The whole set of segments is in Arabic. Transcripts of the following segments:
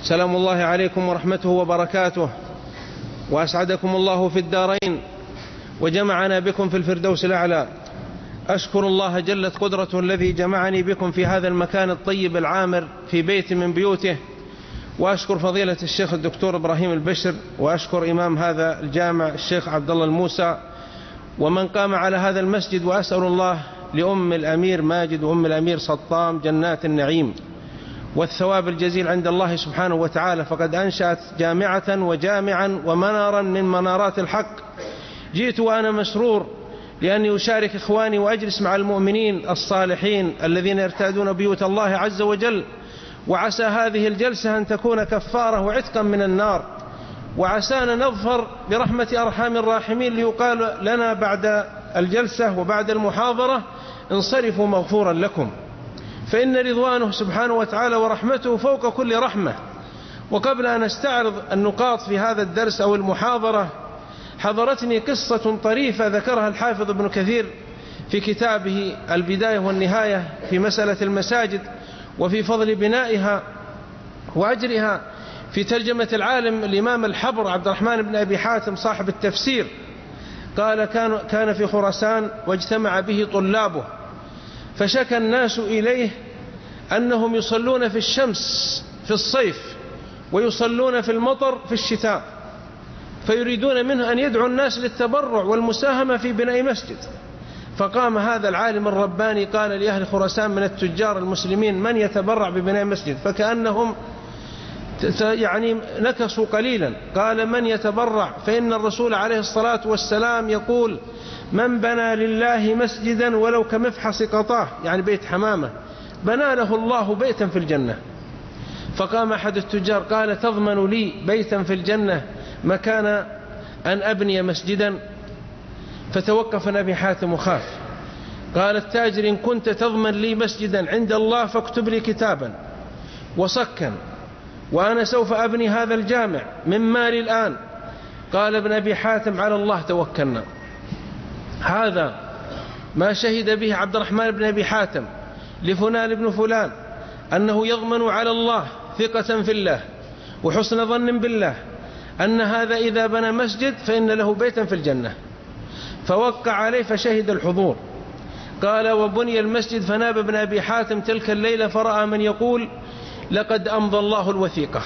سلام الله عليكم ورحمته وبركاته، وأسعدكم الله في الدارين، وجمعنا بكم في الفردوس الأعلى. أشكر الله جلت قدرته الذي جمعني بكم في هذا المكان الطيب العامر في بيت من بيوته، وأشكر فضيلة الشيخ الدكتور إبراهيم البشر، وأشكر إمام هذا الجامع الشيخ عبد الله الموسى، ومن قام على هذا المسجد، وأسأل الله لأم الأمير ماجد وأم الأمير سطام جنات النعيم والثواب الجزيل عند الله سبحانه وتعالى، فقد أنشأت جامعة وجامعا ومنارا من منارات الحق. جئت وأنا مسرور لأني أشارك إخواني وأجلس مع المؤمنين الصالحين الذين يرتادون بيوت الله عز وجل، وعسى هذه الجلسة أن تكون كفارة وعتقا من النار، وعسانا نظفر برحمة أرحام الراحمين، ليقال لنا بعد الجلسة وبعد المحاضرة انصرفوا مغفورا لكم، فإن رضوانه سبحانه وتعالى ورحمته فوق كل رحمة. وقبل أن أستعرض النقاط في هذا الدرس أو المحاضرة، حضرتني قصة طريفة ذكرها الحافظ ابن كثير في كتابه البداية والنهاية في مسألة المساجد وفي فضل بنائها وأجرها، في ترجمة العالم الإمام الحبر عبد الرحمن بن أبي حاتم صاحب التفسير. قال كان في خراسان واجتمع به طلابه، فشكى الناس إليه أنهم يصلون في الشمس في الصيف ويصلون في المطر في الشتاء، فيريدون منه أن يدعو الناس للتبرع والمساهمة في بناء مسجد. فقام هذا العالم الرباني قال لأهل خراسان من التجار المسلمين من يتبرع ببناء مسجد، فكأنهم يعني نكصوا قليلا. قال من يتبرع، فإن الرسول عليه الصلاة والسلام يقول من بنى لله مسجدا ولو كمفحص قطاه، يعني بيت حمامة، بنى له الله بيتا في الجنة. فقام أحد التجار قال تضمن لي بيتا في الجنة مكان أن أبني مسجدا؟ فتوقف أبي حاتم وخاف. قال التاجر إن كنت تضمن لي مسجدا عند الله فاكتب لي كتابا وسكن، وأنا سوف أبني هذا الجامع من مالي الآن. قال ابن أبي حاتم على الله توكلنا. هذا ما شهد به عبد الرحمن بن أبي حاتم لفلان بن فلان، أنه يضمن على الله ثقة في الله وحسن ظن بالله أن هذا إذا بنى مسجد فإن له بيتا في الجنة. فوقع عليه فشهد الحضور. قال وبني المسجد، فناب ابن أبي حاتم تلك الليلة فرأى من يقول لقد أمضى الله الوثيقة،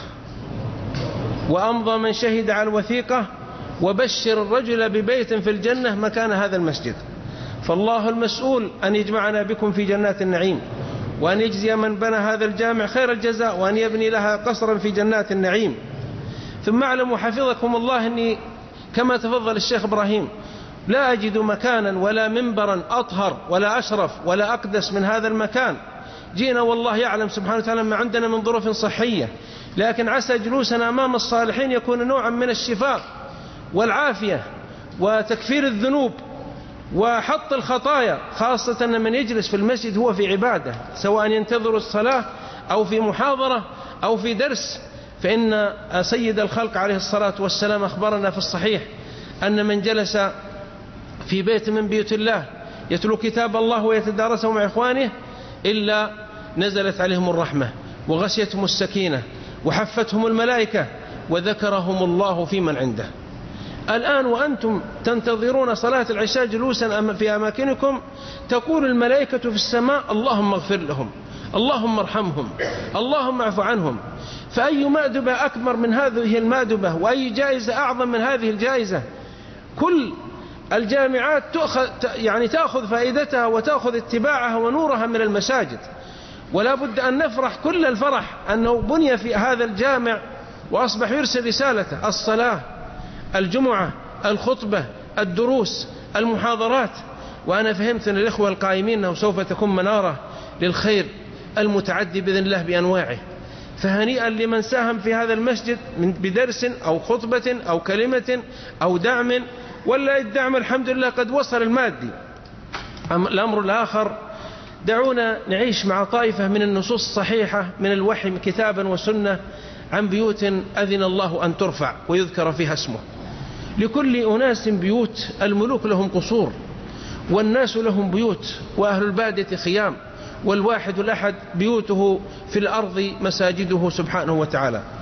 وأمضى من شهد على الوثيقة، وبشر الرجل ببيت في الجنة مكان هذا المسجد. فالله المسؤول أن يجمعنا بكم في جنات النعيم، وأن يجزي من بنى هذا الجامع خير الجزاء، وأن يبني لها قصرا في جنات النعيم. ثم اعلموا حفظكم الله أني كما تفضل الشيخ إبراهيم لا أجد مكانا ولا منبرا أطهر ولا أشرف ولا أقدس من هذا المكان. جينا والله يعلم سبحانه وتعالى ما عندنا من ظروف صحية، لكن عسى جلوسنا أمام الصالحين يكون نوعا من الشفاء والعافية وتكفير الذنوب وحط الخطايا، خاصة أن من يجلس في المسجد هو في عبادة، سواء ينتظر الصلاة أو في محاضرة أو في درس. فإن سيد الخلق عليه الصلاة والسلام أخبرنا في الصحيح أن من جلس في بيت من بيوت الله يتلو كتاب الله ويتدارسه مع إخوانه إلا نزلت عليهم الرحمة وغشيتهم السكينة وحفتهم الملائكة وذكرهم الله في من عنده. الآن وأنتم تنتظرون صلاة العشاء جلوسا في أماكنكم تقول الملائكة في السماء اللهم اغفر لهم، اللهم ارحمهم، اللهم اعف عنهم. فأي مأدبة أكبر من هذه المأدبة، وأي جائزة أعظم من هذه الجائزة؟ كل الجامعات تأخذ فائدتها وتأخذ اتباعها ونورها من المساجد، ولا بد أن نفرح كل الفرح أنه بني في هذا الجامع وأصبح يرسل رسالته: الصلاة، الجمعة، الخطبة، الدروس، المحاضرات. وأنا فهمت أن الإخوة القائمين أنه سوف تكون منارة للخير المتعدي بإذن الله بأنواعه. فهنيئا لمن ساهم في هذا المسجد بدرس أو خطبة أو كلمة أو دعم، ولا الدعم الحمد لله قد وصل المادي. الأمر الآخر، دعونا نعيش مع طائفة من النصوص الصحيحة من الوحي كتابا وسنة عن بيوت أذن الله أن ترفع ويذكر فيها اسمه. لكل أناس بيوت، الملوك لهم قصور والناس لهم بيوت، وأهل البادية خيام، والواحد الأحد بيوته في الأرض مساجده سبحانه وتعالى.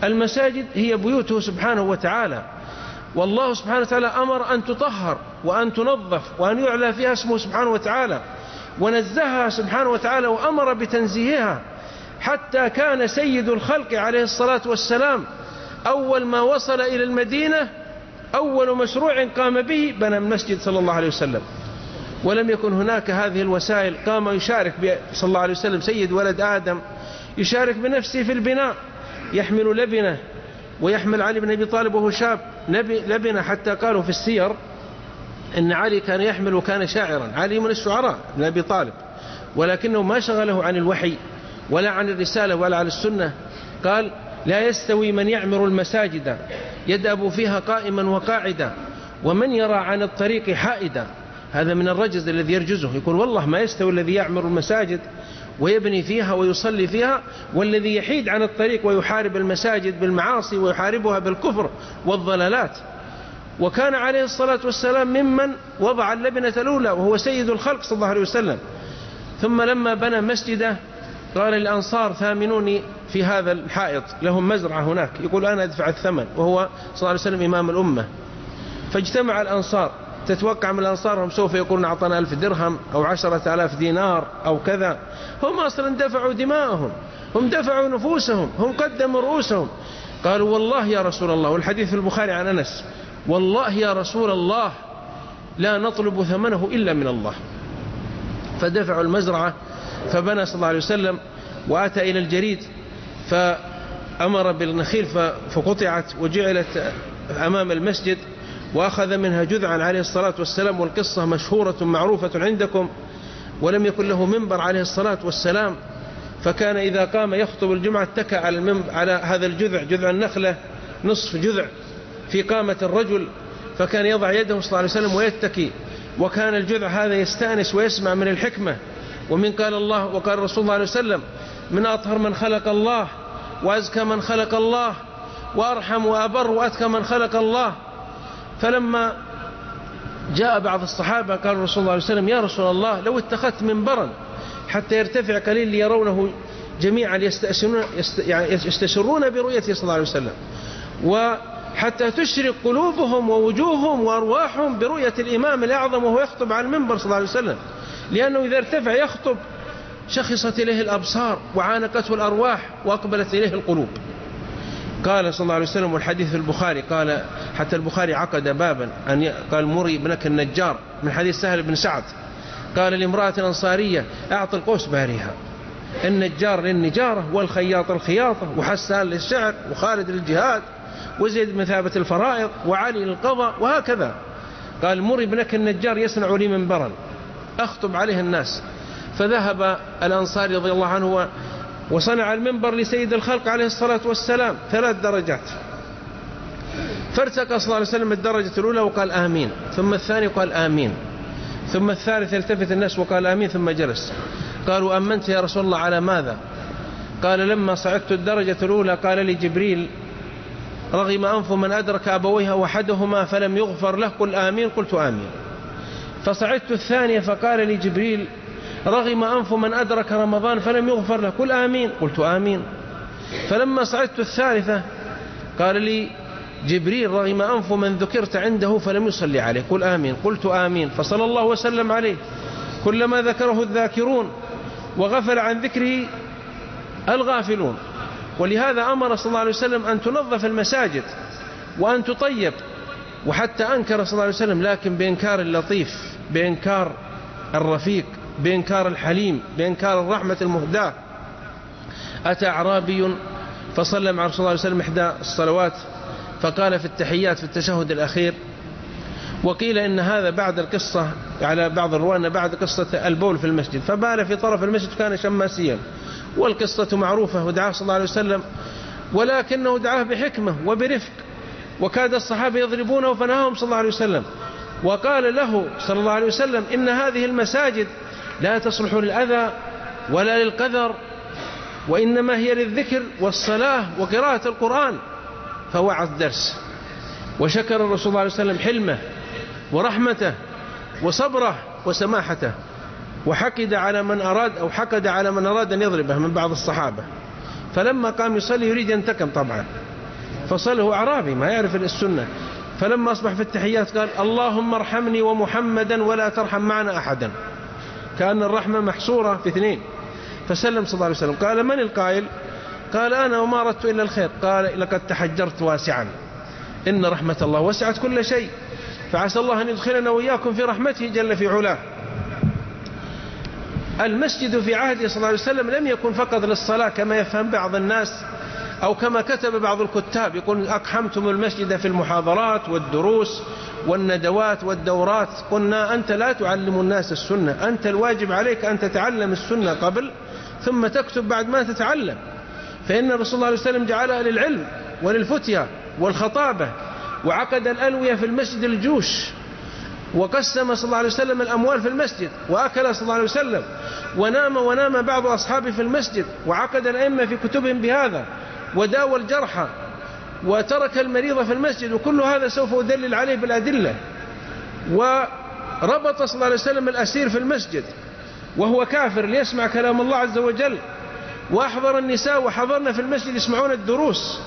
المساجد هي بيوته سبحانه وتعالى، والله سبحانه وتعالى أمر أن تطهر وأن تنظف وأن يعلى فيها اسمه سبحانه وتعالى، ونزهها سبحانه وتعالى وأمر بتنزيهها، حتى كان سيد الخلق عليه الصلاة والسلام أول ما وصل إلى المدينة أول مشروع قام به بنى المسجد صلى الله عليه وسلم، ولم يكن هناك هذه الوسائل. قام يشارك صلى الله عليه وسلم سيد ولد آدم يشارك بنفسه في البناء، يحمل لبنة، ويحمل علي بن أبي طالب وهو شاب لبنة، حتى قالوا في السير إن علي كان يحمل وكان شاعرا، علي من الشعراء بن أبي طالب، ولكنه ما شغله عن الوحي ولا عن الرسالة ولا عن السنة. قال لا يستوي من يعمر المساجد يدأب فيها قائما وقاعدا ومن يرى عن الطريق حائدا. هذا من الرجز الذي يرجزه، يقول والله ما يستوي الذي يعمر المساجد ويبني فيها ويصلي فيها والذي يحيد عن الطريق ويحارب المساجد بالمعاصي ويحاربها بالكفر والضلالات. وكان عليه الصلاة والسلام ممن وضع اللبنة الأولى وهو سيد الخلق صلى الله عليه وسلم. ثم لما بنى مسجده قال الأنصار ثامنوني في هذا الحائط، لهم مزرعة هناك، يقول أنا أدفع الثمن، وهو صلى الله عليه وسلم إمام الأمة. فاجتمع الأنصار، تتوقع من الأنصار هم سوف يقولون أعطنا 1000 درهم أو 10,000 دينار أو كذا، هم أصلا دفعوا دماءهم، هم دفعوا نفوسهم، هم قدموا رؤوسهم. قالوا والله يا رسول الله، والحديث في البخاري عن أنس، والله يا رسول الله لا نطلب ثمنه إلا من الله. فدفعوا المزرعة، فبنى صلى الله عليه وسلم وأتى إلى الجريد فأمر بالنخيل فقطعت وجعلت أمام المسجد، وأخذ منها جذعا عليه الصلاة والسلام، والقصة مشهورة معروفة عندكم. ولم يكن له منبر عليه الصلاة والسلام، فكان إذا قام يخطب الجمعة اتكى على هذا الجذع، جذع النخلة نصف جذع في قامة الرجل، فكان يضع يده صلى الله عليه وسلم ويتكي، وكان الجذع هذا يستأنس ويسمع من الحكمة. ومن قال الله وقال رسول الله عليه وسلم من أطهر من خلق الله وأزكى من خلق الله وأرحم وأبر وأتكى من خلق الله. فلما جاء بعض الصحابة قال رسول الله عليه وسلم يا رسول الله لو اتخذت منبرا حتى يرتفع قليل ليرونه جميعا يستشرون برؤيته صلى الله عليه وسلم، وحتى تشرق قلوبهم ووجوههم وأرواحهم برؤية الإمام الأعظم وهو يخطب على المنبر صلى الله عليه وسلم، لأنه إذا ارتفع يخطب شخصت إليه الأبصار وعانقته الأرواح وأقبلت إليه القلوب. قال صلى الله عليه وسلم، والحديث في البخاري، قال حتى البخاري عقد بابا قال مري ابنك النجار، من حديث سهل بن سعد، قال لامرأة أنصارية أعطي القوس باريها، النجار للنجارة والخياط الخياطة وحسان للشعر وخالد للجهاد وزيد مثابة الفرائض وعلي للقضاء وهكذا. قال مري ابنك النجار يصنع لي منبرا أخطب عليه الناس. فذهب الأنصاري رضي الله عنه وصنع المنبر لسيد الخلق عليه الصلاة والسلام 3 درجات، فارتقى صلى الله عليه وسلم الدرجة الأولى وقال آمين، ثم الثاني قال آمين، ثم الثالث التفت الناس وقال آمين ثم جلس. قالوا أمنت يا رسول الله على ماذا؟ قال لما صعدت الدرجة الأولى قال لي جبريل رغم أنف من أدرك أبويه وحدهما فلم يغفر له قل آمين، قلت آمين. فصعدت الثانية فقال لي جبريل رغم أنف من أدرك رمضان فلم يغفر له قل آمين، قلت آمين. فلما صعدت الثالثة قال لي جبريل رغم أنف من ذكرت عنده فلم يصلي عليه قل آمين، قلت آمين. فصلى الله وسلم عليه كلما ذكره الذاكرون وغفل عن ذكره الغافلون. ولهذا أمر صلى الله عليه وسلم أن تنظف المساجد وأن تطيب، وحتى أنكر صلى الله عليه وسلم لكن بإنكار اللطيف، بإنكار الرفيق، بإنكار الحليم، بإنكار الرحمة المهداة. أتى أعرابي فصلى مع رسول الله عليه وسلم 1 الصلوات فقال في التحيات في التشهد الأخير، وقيل إن هذا بعد القصة على بعض الرواة أن بعد قصة البول في المسجد، فبال في طرف المسجد كان شماسيا، والقصة معروفة، ودعاه صلى الله عليه وسلم ولكنه دعاه بحكمة وبرفق، وكاد الصحابة يضربونه فنهاهم صلى الله عليه وسلم، وقال له صلى الله عليه وسلم إن هذه المساجد لا تصلح للأذى ولا للقذر، وإنما هي للذكر والصلاة وقراءة القرآن. فوعظ درس، وشكر الرسول صلى الله عليه وسلم حلمه ورحمته وصبره وسماحته، وحقد على من أراد أن يضربه من بعض الصحابة. فلما قام يصلي يريد ينتقم طبعا، فصله أعرابي ما يعرف السنة، فلما أصبح في التحيات قال اللهم ارحمني ومحمدا ولا ترحم معنا أحدا، كأن الرحمة محصورة في اثنين. فسلم صلى الله عليه وسلم. قال من القائل؟ قال أنا وما أردت إلا الخير. قال لقد تحجرت واسعا، إن رحمة الله وسعت كل شيء، فعسى الله أن يدخلنا وإياكم في رحمته جل في علاه. المسجد في عهده صلى الله عليه وسلم لم يكن فقط للصلاة كما يفهم بعض الناس أو كما كتب بعض الكتاب، يقول أقحمتم المسجد في المحاضرات والدروس والندوات والدورات. قلنا أنت لا تعلم الناس السنة، أنت الواجب عليك أن تتعلم السنة قبل ثم تكتب بعد ما تتعلم. فإن الرسول صلى الله عليه وسلم جعلها للعلم وللفتية والخطابة، وعقد الألوية في المسجد الجوش، وقسم صلى الله عليه وسلم الأموال في المسجد، وأكل صلى الله عليه وسلم، ونام بعض أصحابه في المسجد، وعقد الأئمة في كتبهم بهذا، وداوى الجرحى، وترك المريض في المسجد. وكل هذا سوف أدلل عليه بالأدلة. وربط صلى الله عليه وسلم الأسير في المسجد وهو كافر ليسمع كلام الله عز وجل، وأحضر النساء وحضرنا في المسجد يسمعون الدروس.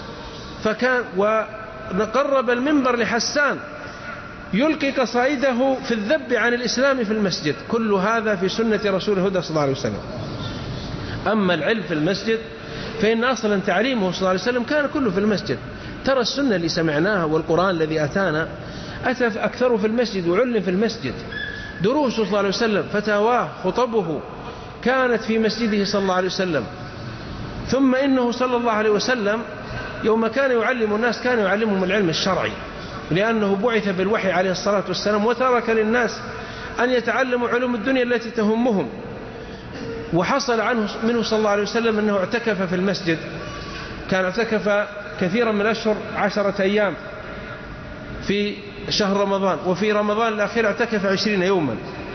وقرب المنبر لحسان يلقي قصائده في الذب عن الإسلام في المسجد. كل هذا في سنة رسول الهدى صلى الله عليه وسلم. أما العلم في المسجد فإن أصلا تعليمه صلى الله عليه وسلم كان كله في المسجد. ترى السنة اللي سمعناها والقرآن الذي أتانا أتى أكثره في المسجد وعلم في المسجد. دروسه صلى الله عليه وسلم، فتاواه، خطبه كانت في مسجده صلى الله عليه وسلم. ثم إنه صلى الله عليه وسلم يوم كان يعلم الناس كان يعلمهم العلم الشرعي، لأنه بعث بالوحي عليه الصلاة والسلام، وترك للناس أن يتعلموا علوم الدنيا التي تهمهم. وحصل منه صلى الله عليه وسلم أنه اعتكف في المسجد، كان اعتكف كثيرا من الأشهر 10 أيام في شهر رمضان، وفي رمضان الأخير اعتكف 20 يوما.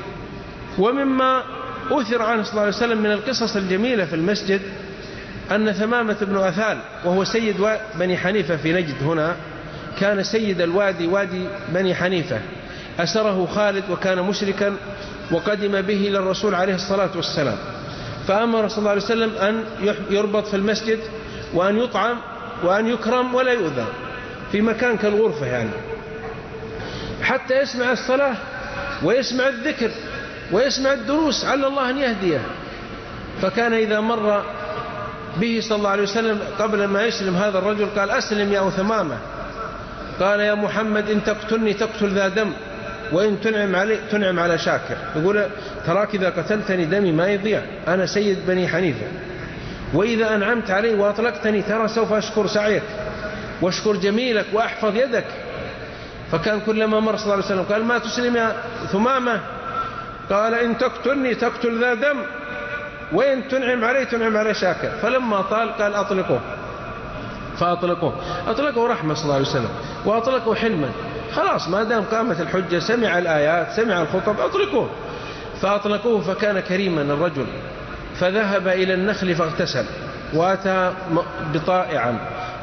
ومما أثر عنه صلى الله عليه وسلم من القصص الجميلة في المسجد أن ثمامة بن أثال وهو سيد بني حنيفة في نجد، هنا كان سيد الوادي، وادي بني حنيفة، أسره خالد وكان مشركا، وقدم به إلى الرسول عليه الصلاة والسلام، فأمر صلى الله عليه وسلم أن يربط في المسجد وأن يطعم وأن يكرم ولا يؤذى في مكان كالغرفة يعني، حتى يسمع الصلاة ويسمع الذكر ويسمع الدروس على الله أن يهديه. فكان إذا مر به صلى الله عليه وسلم قبل ما يسلم هذا الرجل قال أسلم يا ثمامة. قال يا محمد إن تقتلني تقتل ذا دم، وإن تنعم على شاكر. يقول تراك إذا قتلتني دمي ما يضيع، أنا سيد بني حنيفة، وإذا أنعمت علي وأطلقتني ترى سوف أشكر سعيك وأشكر جميلك وأحفظ يدك. فكان كلما مر صلى الله عليه وسلم قال ما تسلم يا ثمامة؟ قال إن تقتلني تقتل ذا دم، وإن تنعم علي تنعم على شاكر. فلما طال قال أطلقوه، فأطلقوه، أطلقه رحمة صلى الله عليه وسلم، وأطلقه حلما. خلاص ما دام قامت الحجة، سمع الآيات سمع الخطب، أطلقوه. فأطلقوه، فكان كريما الرجل، فذهب إلى النخل فاغتسل، وأتى بطائعا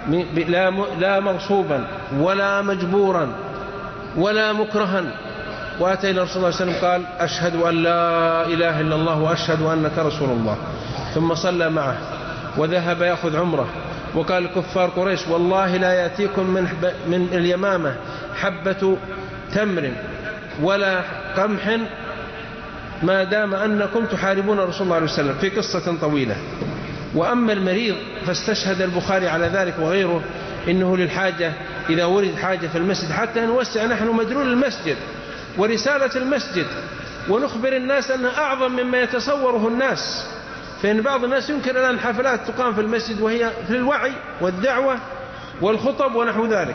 لا مغصوبا ولا مجبورا ولا مكرها، وأتى إلى رسول الله صلى الله عليه وسلم قال أشهد أن لا إله إلا الله وأشهد أنك رسول الله، ثم صلى معه وذهب يأخذ عمره. وقال الكفار قريش والله لا يأتيكم من اليمامة حبة تمر ولا قمح ما دام أنكم تحاربون رسول الله عليه وسلم، في قصة طويلة. وأما المريض فاستشهد البخاري على ذلك وغيره إنه للحاجة، إذا ورد حاجة في المسجد حتى نوسع نحن مدلول المسجد ورسالة المسجد، ونخبر الناس أنها أعظم مما يتصوره الناس. فإن بعض الناس يمكن الآن حفلات تقام في المسجد وهي في الوعي والدعوة والخطب ونحو ذلك.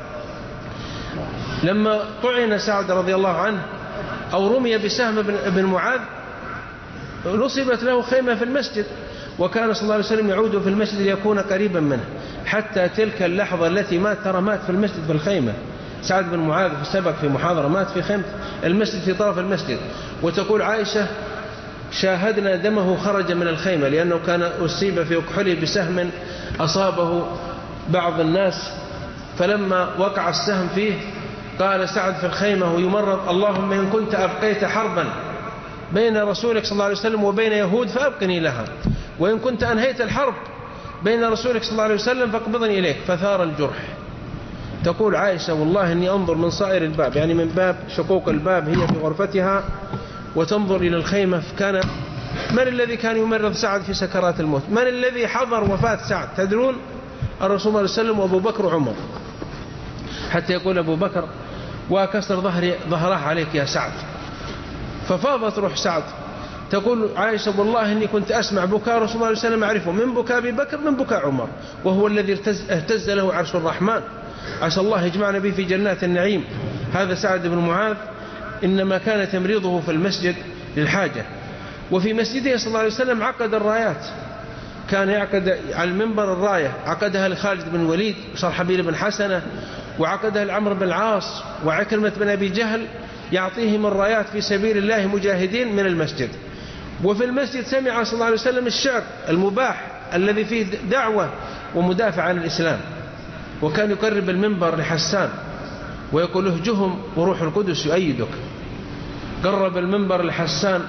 لما طعن سعد رضي الله عنه أو رمي بسهم بن معاذ نصبت له خيمة في المسجد، وكان صلى الله عليه وسلم يعود في المسجد ليكون قريبا منه، حتى تلك اللحظة التي مات في المسجد في الخيمة. سعد بن معاذ سبق في محاضرة مات في خيمة المسجد في طرف المسجد. وتقول عائشة شاهدنا دمه خرج من الخيمة، لأنه كان أصيب في أكحله بسهم أصابه بعض الناس، فلما وقع السهم فيه قال سعد في الخيمة ويمرض اللهم إن كنت أبقيت حربا بين رسولك صلى الله عليه وسلم وبين يهود فأبقني لها، وإن كنت أنهيت الحرب بين رسولك صلى الله عليه وسلم فاقبضني إليك، فثار الجرح. تقول عائشة والله إني أنظر من صائر الباب، يعني من باب شقوق الباب، هي في غرفتها وتنظر إلى الخيمة. فكان من الذي كان يمرض سعد في سكرات الموت؟ من الذي حضر وفاة سعد؟ تدرون؟ الرسول صلى الله عليه وسلم وأبو بكر وعمر، حتى يقول أبو بكر وكسر ظهره عليك يا سعد. ففاضت روح سعد. تقول عائشة والله إني كنت أسمع بكاء رسول الله صلى الله عليه وسلم أعرفه من بكاء أبي بكر من بكاء عمر، وهو الذي اهتز له عرش الرحمن. عسى الله يجمعنا به في جنات النعيم. هذا سعد بن معاذ إنما كان تمريضه في المسجد للحاجة. وفي مسجده صلى الله عليه وسلم عقد الرايات، كان يعقد على المنبر الراية، عقدها لخالد بن وليد وشرحبيل بن حسنة، وعقدها لعمرو بن العاص وعكرمة بن أبي جهل، يعطيهم الرايات في سبيل الله مجاهدين من المسجد. وفي المسجد سمع صلى الله عليه وسلم الشعر المباح الذي فيه دعوة ومدافع عن الإسلام، وكان يقرب المنبر لحسان ويقول اهجهم وروح القدس يؤيدك. قرب المنبر لحسان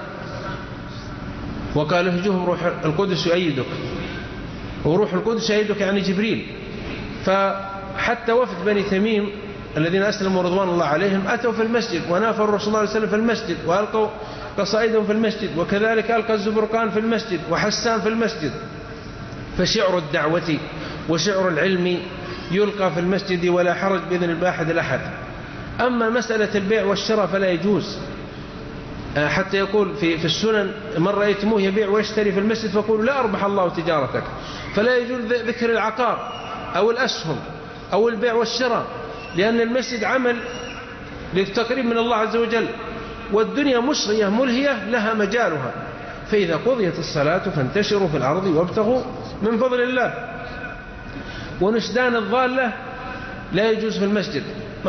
وقال اهجهم روح القدس يؤيدك، وروح القدس يؤيدك يعني جبريل. فحتى وفد بني تميم الذين أسلموا رضوان الله عليهم أتوا في المسجد ونافروا الرسول صلى الله عليه وسلم في المسجد وألقوا قصائدهم في المسجد، وكذلك ألقى الزبرقان في المسجد وحسان في المسجد. فشعر الدعوة وشعر العلم يلقى في المسجد ولا حرج بإذن الواحد الأحد. أما مسألة البيع والشراء فلا يجوز، حتى يقول في السنن من رأيتموه يبيع ويشتري في المسجد فقولوا لا أربح الله تجارتك. فلا يجوز ذكر العقار أو الأسهم أو البيع والشراء، لأن المسجد عمل للتقريب من الله عز وجل، والدنيا مشرية ملهية لها مجالها. فإذا قضيت الصلاة فانتشروا في الأرض وابتغوا من فضل الله. ونشدان الضالة لا يجوز في المسجد.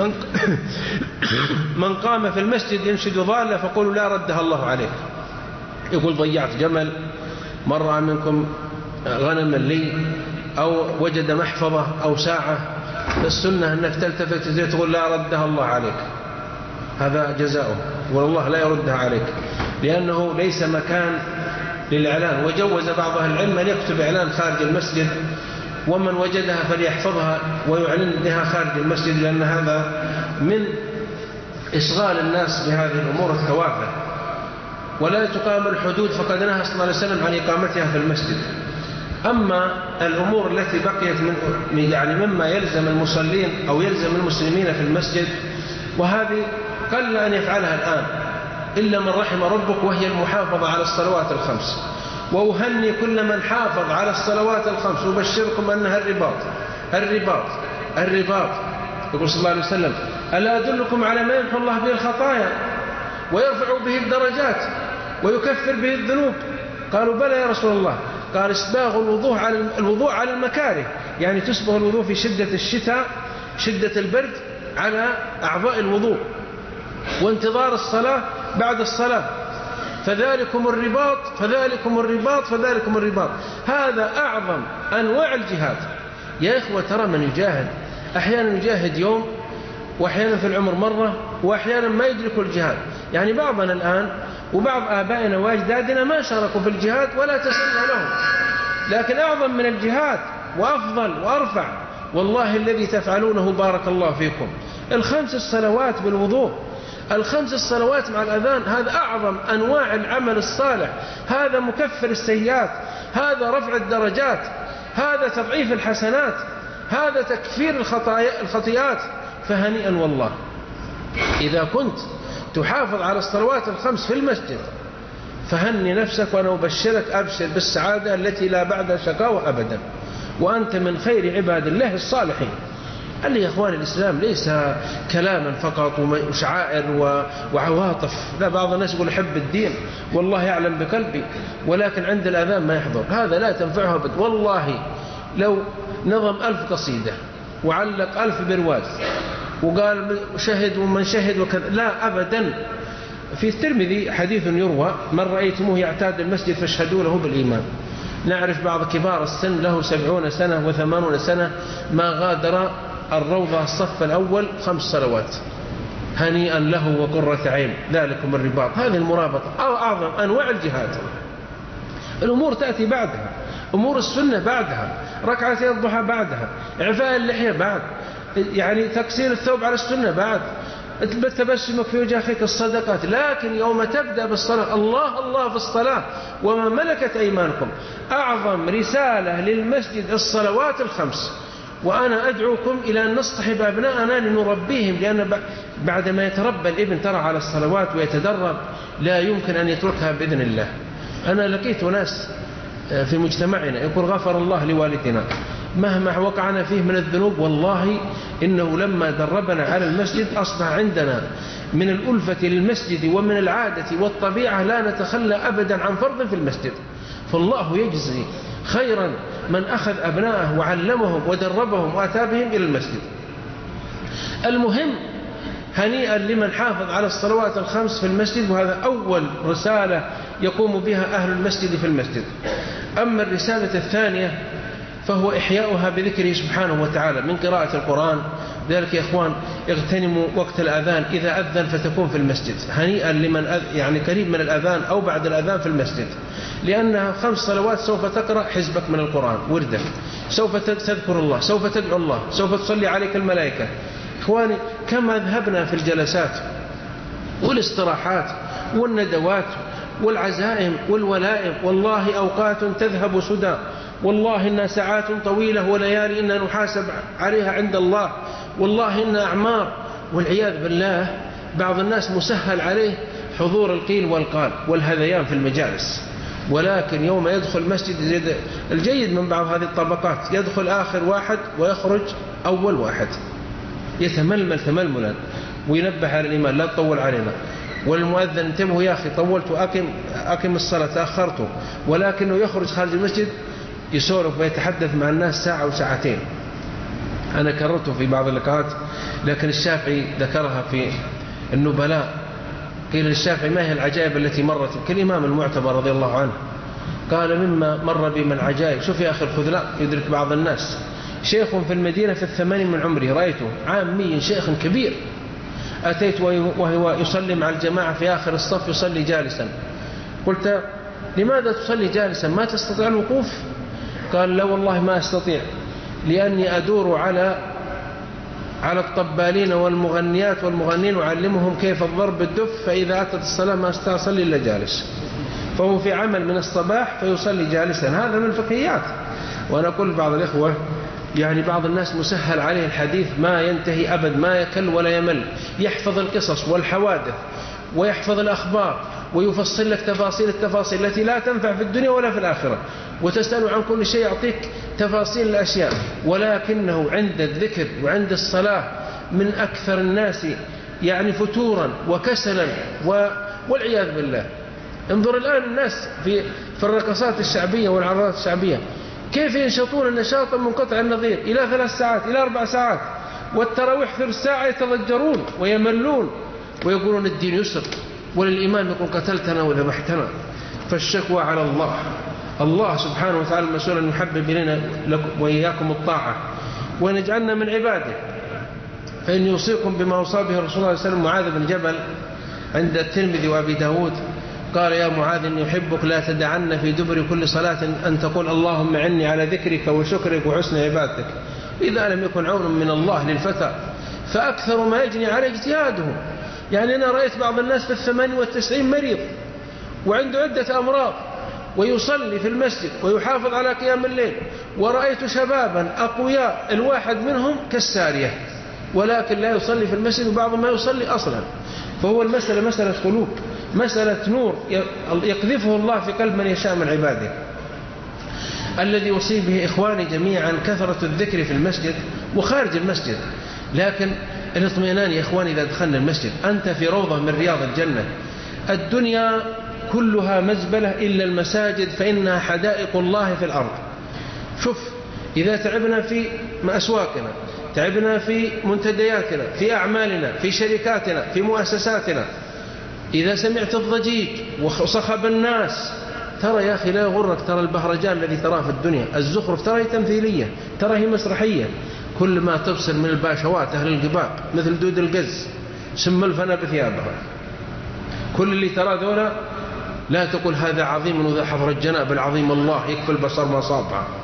من قام في المسجد ينشد ضالة فقولوا لا ردها الله عليك. يقول ضيعت جمل، مر منكم غنما لي، أو وجد محفظة أو ساعة، السنة أنك تلتفت تقول لا ردها الله عليك، هذا جزاؤه، والله لا يردها عليك، لأنه ليس مكان للإعلان. وجوز بعض أهل العلم أن يكتب إعلان خارج المسجد، ومن وجدها فليحفظها ويعلن بها خارج المسجد، لأن هذا من إشغال الناس بهذه الأمور التوافه. ولا تقام الحدود، فقد نهى صلى الله عليه وسلم عن إقامتها في المسجد. أما الأمور التي بقيت يعني مما يلزم المصلين أو يلزم المسلمين في المسجد، وهذه قل أن يفعلها الآن إلا من رحم ربك، وهي المحافظة على الصلوات الخمس. وأهني كل من حافظ على الصلوات الخمس، وبشركم أنها الرباط الرباط الرباط. يقول صلى الله عليه وسلم ألا أدلكم على ما يمحو الله به الخطايا ويرفع به الدرجات ويكفر به الذنوب؟ قالوا بلى يا رسول الله. قال اسباغ الوضوء على المكاره، يعني تسبغ الوضوء في شدة الشتاء شدة البرد على أعضاء الوضوء، وانتظار الصلاة بعد الصلاة. فذلكم الرباط فذلكم الرباط فذلكم الرباط. هذا أعظم أنواع الجهاد يا إخوة. ترى من يجاهد أحيانا يجاهد يوم، وأحيانا في العمر مرة، وأحيانا ما يدرك الجهاد. يعني بعضنا الآن وبعض آبائنا وأجدادنا ما شاركوا في الجهاد ولا تسنى لهم، لكن أعظم من الجهاد وأفضل وأرفع والله الذي تفعلونه بارك الله فيكم. الخمس الصلوات بالوضوء، الخمس الصلوات مع الأذان، هذا أعظم أنواع العمل الصالح، هذا مكفر السيئات، هذا رفع الدرجات، هذا تضعيف الحسنات، هذا تكفير الخطيئات. فهنيئا والله إذا كنت تحافظ على الصلوات الخمس في المسجد، فهني نفسك، وأنا أبشرك أبشر بالسعادة التي لا بعد شقاوة أبدا، وأنت من خير عباد الله الصالحين. قال لي يا إخوان الإسلام ليس كلاما فقط وشعائر وعواطف، لا. بعض الناس يقول أحب الدين والله يعلم بقلبي، ولكن عند الأذان ما يحضر، هذا لا تنفعه أبدا. والله لو نظم 1000 قصيدة وعلق 1000 برواز وقال شهد ومن شهد وكذا، لا أبدا. في الترمذي حديث يروى من رأيتموه يعتاد المسجد فاشهدوا له بالإيمان. نعرف بعض كبار السن له 70 سنة و80 سنة ما غادر الروضة الصف الأول 5 صلوات. هنيئا له وقرة عين، ذلكم الرباط. هذه المرابطة أعظم أنواع الجهاد. الأمور تأتي بعدها، أمور السنة بعدها. ركعتي الضحى بعدها، إعفاء اللحية بعد، يعني تكسير الثوب على السنة بعد، تبسمك في وجه أخيك الصدقات. لكن يوم تبدأ بالصلاة الله الله في الصلاة وما ملكت أيمانكم. أعظم رسالة للمسجد الصلوات الخمس، وأنا أدعوكم إلى أن نصطحب أبناءنا لنربيهم، لأن بعدما يتربى الابن ترى على الصلوات ويتدرب لا يمكن أن يتركها بإذن الله. أنا لقيت ناس في مجتمعنا يقول غفر الله لوالدنا مهما وقعنا فيه من الذنوب، والله إنه لما دربنا على المسجد أصبح عندنا من الألفة للمسجد ومن العادة والطبيعة لا نتخلى أبدا عن فرض في المسجد. فالله يجزي خيرا من أخذ أبناءه وعلمهم ودربهم وأتى بهم إلى المسجد. المهم هنيئا لمن حافظ على الصلوات الخمس في المسجد، وهذا أول رسالة يقوم بها أهل المسجد في المسجد. أما الرسالة الثانية فهو إحياؤها بذكره سبحانه وتعالى من قراءة القرآن. ذلك يا إخوان اغتنموا وقت الأذان، إذا أذن فتكون في المسجد، هنيئا لمن يعني قريب من الأذان أو بعد الأذان في المسجد، لأنها 5 صلوات سوف تقرأ حزبك من القرآن وردك، سوف تذكر الله، سوف تدعو الله، سوف تصلي عليك الملائكة. إخواني كما ذهبنا في الجلسات والاستراحات والندوات والعزائم والولائم، والله أوقات تذهب سدى، والله إنها ساعات طويلة وليالي إنها نحاسب عليها عند الله، والله إنها أعمار. والعياذ بالله بعض الناس مسهل عليه حضور القيل والقال والهذيان في المجالس، ولكن يوم يدخل المسجد الجيد من بعض هذه الطبقات يدخل آخر واحد ويخرج أول واحد، يتململ تململا وينبه على الإيمان لا تطول علينا، والمؤذن انتبهوا يا أخي طولت أقم الصلاة تأخرته، ولكنه يخرج خارج المسجد يسولف ويتحدث مع الناس ساعة وساعتين. أنا كررته في بعض اللقاءات، لكن الشافعي ذكرها في النبلاء، قيل للشافعي ما هي العجائب التي مرت كالإمام المعتبر رضي الله عنه، قال مما مر بي من عجائب. شوف يا أخي الخذلاء يدرك بعض الناس. شيخ في المدينة في 80 من عمره، رأيته عامي شيخ كبير، أتيت وهو يصلي مع الجماعة في آخر الصف يصلي جالسا. قلت لماذا تصلي جالسا ما تستطيع الوقوف؟ قال لا والله ما أستطيع، لأني أدور على الطبالين والمغنيات والمغنين وعلمهم كيف الضرب بالدف، فإذا أتت الصلاة ما أصلي إلا جالس. فهو في عمل من الصباح فيصلي جالسا، هذا من الفقهيات. وأنا أقول بعض الإخوة يعني بعض الناس مسهل عليه الحديث ما ينتهي أبد، ما يكل ولا يمل، يحفظ القصص والحوادث ويحفظ الأخبار ويفصل لك تفاصيل التفاصيل التي لا تنفع في الدنيا ولا في الآخرة، وتسأل عن كل شيء يعطيك تفاصيل الأشياء، ولكنه عند الذكر وعند الصلاة من أكثر الناس يعني فتورا وكسلا والعياذ بالله. انظر الآن الناس في الرقصات الشعبية والعرضات الشعبية كيف ينشطون النشاطا منقطع النظير إلى 3 ساعات إلى 4 ساعات، والتراويح ثلث ساعة يتضجرون ويملون ويقولون الدين يسر، وللإمام يقول قتلتنا وذبحتنا. فالشكوى على الله، الله سبحانه وتعالى المسؤول أن يحبب إلينا وإياكم الطاعة ونجعلنا من عباده. فإن يوصيكم بما أوصى به الرسول صلى الله عليه وسلم معاذ بن جبل عند الترمذي وأبي داود، قال يا معاذ إني أحبك لا تدعن في دبر كل صلاة أن تقول اللهم عني على ذكرك وشكرك وحسن عبادتك. إذا لم يكن عون من الله للفتى فأكثر ما يجني على اجتهاده. يعني أنا رأيت بعض الناس في 98 مريض وعنده عدة أمراض ويصلي في المسجد ويحافظ على قيام الليل، ورأيت شبابا أقوياء الواحد منهم كالسارية ولكن لا يصلي في المسجد وبعضهم ما يصلي أصلا. فهو المسألة مسألة قلوب، مسألة نور يقذفه الله في قلب من يشاء من عباده. الذي يصيب به إخواني جميعا كثرة الذكر في المسجد وخارج المسجد، لكن الاطمئنان يا إخواني إذا دخلنا المسجد أنت في روضة من رياض الجنة. الدنيا كلها مزبلة إلا المساجد فإنها حدائق الله في الأرض. شوف إذا تعبنا في أسواقنا، تعبنا في منتدياتنا، في أعمالنا، في شركاتنا، في مؤسساتنا، إذا سمعت الضجيج وصخب الناس ترى يا أخي لا يغرك، ترى البهرجان الذي تراه في الدنيا، الزخرف ترى هي تمثيلية، ترى هي مسرحية. كل ما تبصر من الباشوات أهل القباق مثل دود القز سم الفنا بثيابها، كل اللي ترى ذولا لا تقول هذا عظيم وذا حضر الجناب العظيم الله يكفي البصر ما صابها.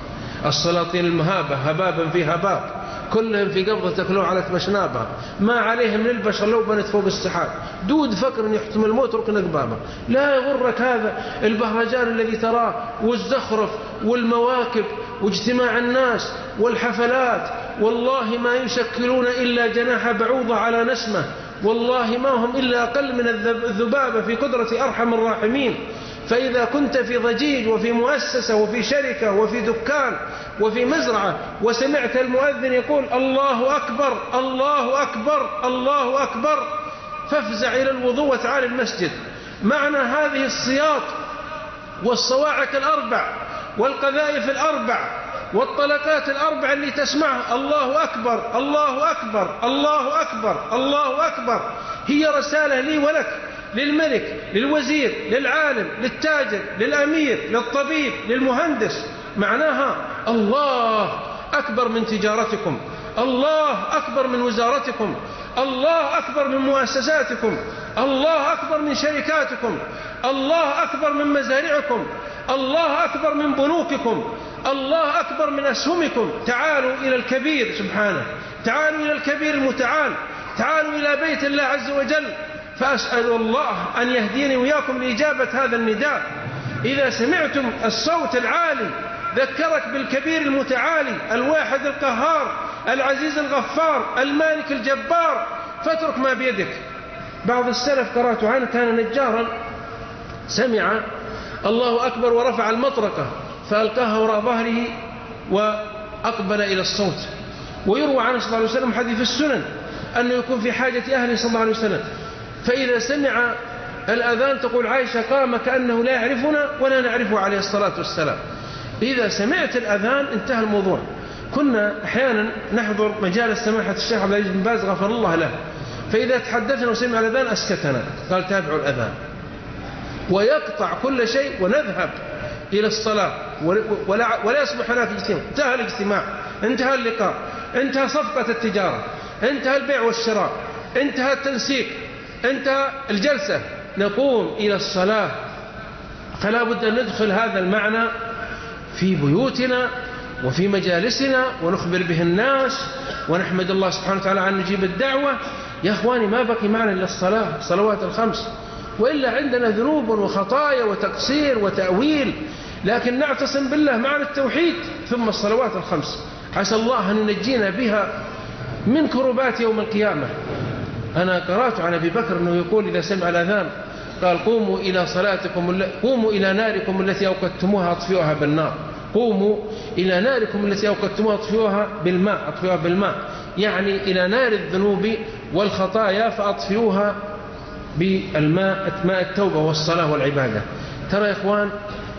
السلاطين المهابة هبابا في هباب، كلهم في قبضة كلهم على مشنابها، ما عليهم من البشر لو بنت فوق السحاب، دود فكر أن يحتم الموت ركن أقبابه. لا يغرك هذا البهرجان الذي تراه والزخرف والمواكب واجتماع الناس والحفلات، والله ما يشكلون إلا جناح بعوضة على نسمة، والله ما هم إلا أقل من الذبابة في قدرة أرحم الراحمين. فإذا كنت في ضجيج وفي مؤسسة وفي شركة وفي دكان وفي مزرعة وسمعت المؤذن يقول الله أكبر الله أكبر الله أكبر، فافزع إلى الوضوء وتعال المسجد. معنى هذه الصياط والصواعق الأربع والقذائف الأربع والطلقات الأربع اللي تسمعها الله أكبر الله أكبر الله أكبر الله أكبر، هي رسالة لي ولك، للملك، للوزير، للعالم، للتاجر، للأمير، للطبيب، للمهندس. معناها الله أكبر من تجارتكم، الله أكبر من وزارتكم، الله أكبر من مؤسساتكم، الله أكبر من شركاتكم، الله أكبر من مزارعكم، الله أكبر من بنوككم، الله أكبر من أسهمكم. تعالوا إلى الكبير سبحانه، تعالوا إلى الكبير المتعال، تعالوا إلى بيت الله عز وجل. فأسأل الله أن يهديني وياكم لإجابة هذا النداء. إذا سمعتم الصوت العالي ذكرك بالكبير المتعالي الواحد القهار العزيز الغفار المالك الجبار، فاترك ما بيدك. بعض السلف قرأت عنه كان نجارا، سمع الله أكبر ورفع المطرقة فألقاها وراء ظهره وأقبل إلى الصوت. ويروى عنه صلى الله عليه وسلم حديث السنن أنه يكون في حاجة أهله صلى الله عليه وسلم، فإذا سمع الأذان تقول عائشة قام كأنه لا يعرفنا ولا نعرفه عليه الصلاة والسلام. إذا سمعت الأذان انتهى الموضوع. كنا أحيانا نحضر مجالس سماحة الشيخ عبد العزيز بن باز غفر الله له، فإذا تحدثنا وسمع الأذان أسكتنا، قال تابعوا الأذان، ويقطع كل شيء ونذهب إلى الصلاة ولا يصبح هناك اجتماع. انتهى الاجتماع، انتهى اللقاء، انتهى صفقة التجارة، انتهى البيع والشراء، انتهى التنسيق، انتهى الجلسة، نقوم إلى الصلاة. فلا بد أن ندخل هذا المعنى في بيوتنا وفي مجالسنا ونخبر به الناس ونحمد الله سبحانه وتعالى عن نجيب الدعوة. يا أخواني ما بقي معنا إلا الصلاة، صلوات الخمس، وإلا عندنا ذنوب وخطايا وتقصير وتأويل، لكن نعتصم بالله معنا التوحيد ثم الصلوات الخمس. عسى الله أن ينجينا بها من كربات يوم القيامة. أنا قرأت عن أبي بكر أنه يقول إذا سمع الأذان قال قوموا إلى صلاتكم، قوموا إلى ناركم التي أوقدتموها أطفئوها بالنار، قوموا إلى ناركم التي أوقدتموها أطفئوها بالماء، أطفئوها بالماء، يعني إلى نار الذنوب والخطايا فأطفئوها بالماء، ماء التوبة والصلاة والعبادة. ترى يا إخوان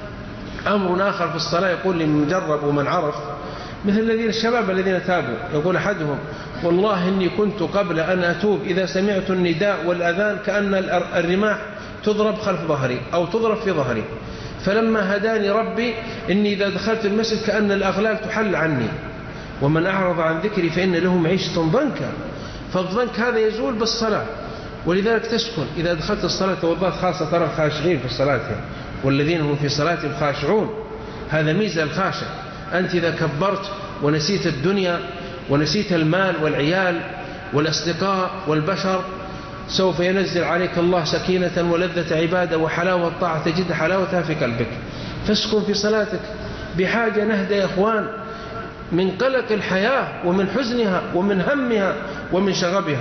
أمر آخر في الصلاة يقول لمن جرب ومن عرف، مثل الذين الشباب الذين تابوا، يقول أحدهم والله إني كنت قبل أن أتوب إذا سمعت النداء والأذان كأن الرماح تضرب خلف ظهري أو تضرب في ظهري، فلما هداني ربي إني إذا دخلت المسجد كأن الأغلال تحل عني، ومن أعرض عن ذكري فإن له معيشة ضنكا. فالضنك هذا يزول بالصلاة، ولذلك تسكن إذا دخلت الصلاة توضأت، خاصة ترى الخاشعين في صلاتهم والذين هم في صلاتهم خاشعون، هذا ميزة الخاشع. أنت إذا كبرت ونسيت الدنيا ونسيت المال والعيال والأصدقاء والبشر سوف ينزل عليك الله سكينة ولذة عبادة وحلاوة طاعة، تجد حلاوتها في قلبك. فاسكن في صلاتك. بحاجة نهدى يا إخوان من قلق الحياة ومن حزنها ومن همها ومن شغبها.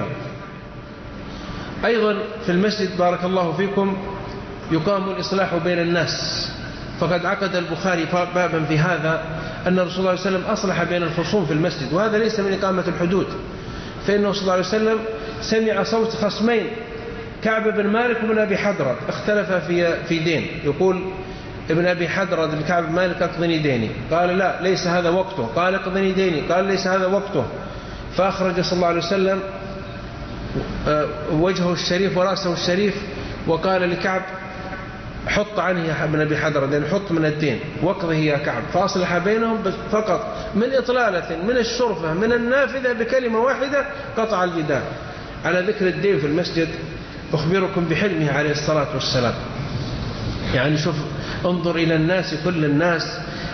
أيضا في المسجد بارك الله فيكم يقام الإصلاح بين الناس، فقد عقد البخاري بابا في هذا أن الرسول صلى الله عليه وسلم أصلح بين الخصوم في المسجد، وهذا ليس من إقامة الحدود، فإنه صلى الله عليه وسلم سمع صوت خصمين كعب بن مالك وابن أبي حضرة اختلفا في دين، يقول ابن أبي حضرة لكعب بن مالك اقضني ديني، قال لا ليس هذا وقته، قال اقضني ديني، قال ليس هذا وقته، فأخرج صلى الله عليه وسلم وجهه الشريف ورأسه الشريف وقال لكعب حط عنه يا ابن أبي حضرة، لأن حط من الدين واقضه يا كعب، فأصلح بينهم فقط من إطلالة من الشرفة من النافذة بكلمة واحدة قطع الجدال. على ذكر الدين في المسجد أخبركم بحلمه عليه الصلاة والسلام. يعني شوف انظر إلى الناس، كل الناس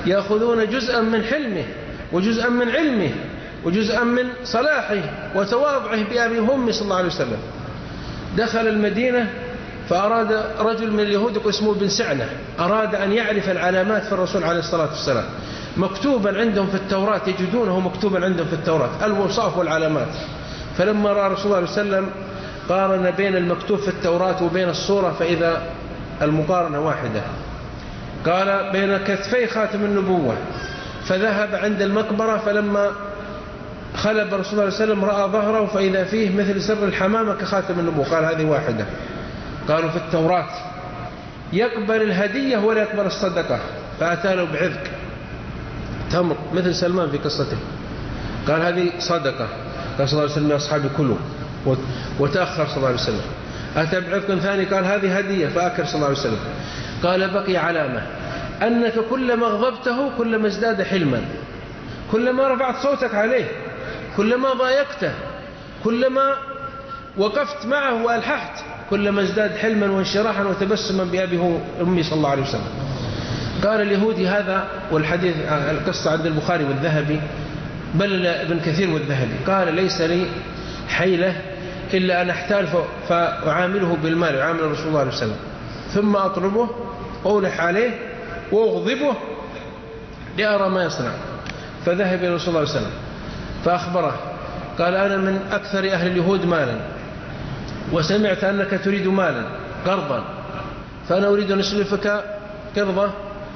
يأخذون جزءا من حلمه وجزءا من علمه وجزءا من صلاحه وتواضعه بأبي وأمه صلى الله عليه وسلم. دخل المدينة فأراد رجل من اليهود اسمه بن سعنة أراد أن يعرف العلامات في الرسول عليه الصلاة والسلام، مكتوبا عندهم في التوراة، يجدونه مكتوبا عندهم في التوراة الوصاف والعلامات. فلما رأى رسول الله عليه وسلم قارن بين المكتوب في التوراة وبين الصورة فإذا المقارنة واحدة. قال بين كتفي خاتم النبوة، فذهب عند المقبرة فلما خلب رسول الله عليه وسلم رأى ظهره فإذا فيه مثل سر الحمامة كخاتم النبوة. قال هذه واحدة. قالوا في التوراة يقبل الهدية ولا يقبل الصدقة، فأتى له بعذق تمر مثل سلمان في قصته، قال هذه صدقة. قال صلى الله عليه وسلم يا أصحابي كلوا، وتأخر صلى الله عليه وسلم. أتى بعذق ثاني قال هذه هدية، فأكل صلى الله عليه وسلم. قال بقي علامة أنك كلما غضبته كلما ازداد حلما، كلما رفعت صوتك عليه كلما ضايقته كلما وقفت معه وألححت كلما ازداد حلما وانشراحا وتبسما بأبي وأمي صلى الله عليه وسلم. قال اليهودي هذا، والحديث القصة عند البخاري والذهبي بل ابن كثير والذهبي، قال ليس لي حيلة إلا أن أحتال فأعامله بالمال، أعامل رسول الله صلى الله عليه وسلم، ثم أطلبه أولح عليه وأغضبه لأرى ما يصنع. فذهب إلى رسول الله صلى الله عليه وسلم فأخبره، قال أنا من أكثر أهل اليهود مالا، وسمعت أنك تريد مالا قرضا، فأنا أريد أن أسلفك قرضة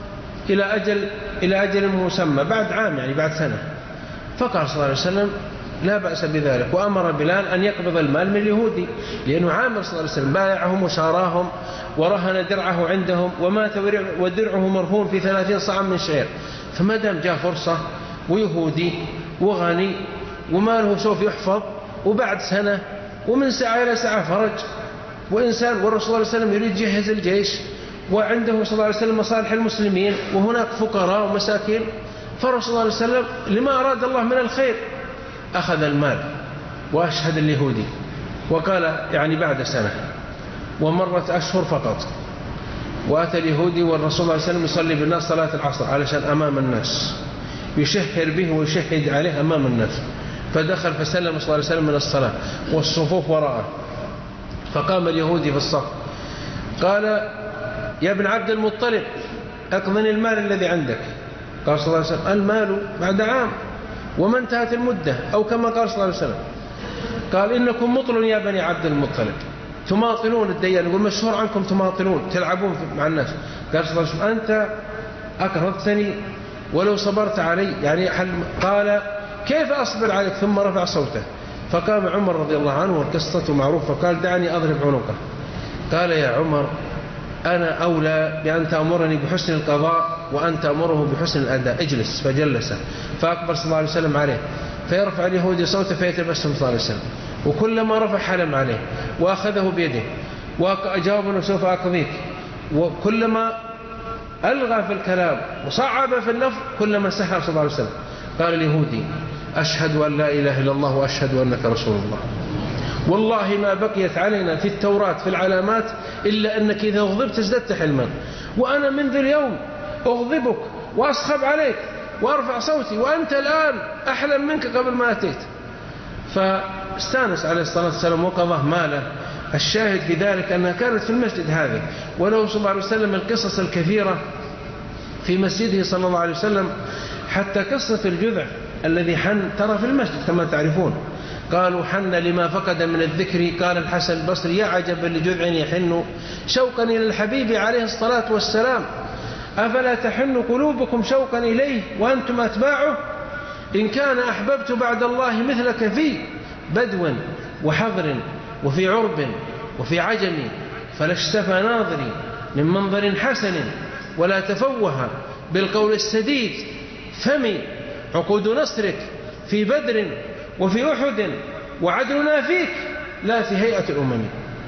إلى أجل مسمى بعد عام، يعني بعد سنة. فقال صلى الله عليه وسلم لا بأس بذلك، وأمر بلال أن يقبض المال من اليهودي، لأنه عامر صلى الله عليه وسلم بايعهم وشاراهم ورهن درعه عندهم ومات ودرعه مرهون في 30 صاع من شعير. فما دام جاء فرصة ويهودي وغني وماله سوف يحفظ، وبعد سنة ومن ساعة إلى ساعة فرج، وإنسان والرسول صلى الله عليه وسلم يريد يجهز الجيش، وعنده صلى الله عليه وسلم مصالح المسلمين وهناك فقراء ومساكين، فالرسول صلى الله عليه وسلم لما أراد الله من الخير أخذ المال وأشهد اليهودي. وقال يعني بعد سنة ومرت أشهر فقط، وأتى اليهودي والرسول صلى الله عليه وسلم يصلي بالناس صلاة العصر علشان أمام الناس يشهر به ويشهد عليه أمام الناس. فدخل فسلم صلى الله عليه وسلم من الصلاة والصفوف وراءه، فقام اليهودي في الصف قال يا ابن عبد المطلب أقضني المال الذي عندك. قال صلى الله عليه وسلم المال بعد عام وما انتهت المدة، أو كما قال صلى الله عليه وسلم. قال إنكم مطل يا بني عبد المطلب، تماطلون الديان، يقول مشهور عنكم تماطلون تلعبون مع الناس. قال صلى الله عليه وسلم أنت أقرضتني ولو صبرت علي، يعني قال كيف أصبر عليك؟ ثم رفع صوته، فقام عمر رضي الله عنه والقصة معروفة، فقال دعني أضرب عنقه. قال يا عمر أنا أولى بأن تأمرني بحسن القضاء وأن تأمره بحسن الأداء، اجلس. فجلس، فأقبل صلى الله عليه وسلم عليه، فيرفع اليهودي صوته فيتبسم صلى الله عليه وسلم، وكلما رفع حلم عليه وأخذه بيده وأجاب أنه سوف أقضيك، وكلما ألغى في الكلام وصعب في اللفظ كلما سحر صلى الله عليه وسلم. قال اليهودي أشهد أن لا إله إلا الله وأشهد أنك رسول الله، والله ما بقيت علينا في التوراة في العلامات إلا أنك إذا أغضبت ازددت حلما، وأنا منذ اليوم أغضبك وأصخب عليك وأرفع صوتي، وأنت الآن أحلم منك قبل ما أتيت. فاستانس عليه الصلاة والسلام وقضاه ماله. الشاهد في ذلك أنها كانت في المسجد هذه، وله صلى الله عليه وسلم القصص الكثيرة في مسجده صلى الله عليه وسلم، حتى قصة الجذع الذي حن ترى في المسجد كما تعرفون. قالوا حن لما فقد من الذكر. قال الحسن البصري يا عجبا لجذع يحن شوقا إلى الحبيب عليه الصلاة والسلام، أفلا تحن قلوبكم شوقا إليه وأنتم أتباعه؟ إن كان أحببت بعد الله مثلك في بدو وحضر وفي عرب وفي عجم، فلا اشتفى ناظري من منظر حسن ولا تفوه بالقول السديد، فمي عقود نصرك في بدر وفي أحد وعدلنا فيك لا في هيئة الأمم.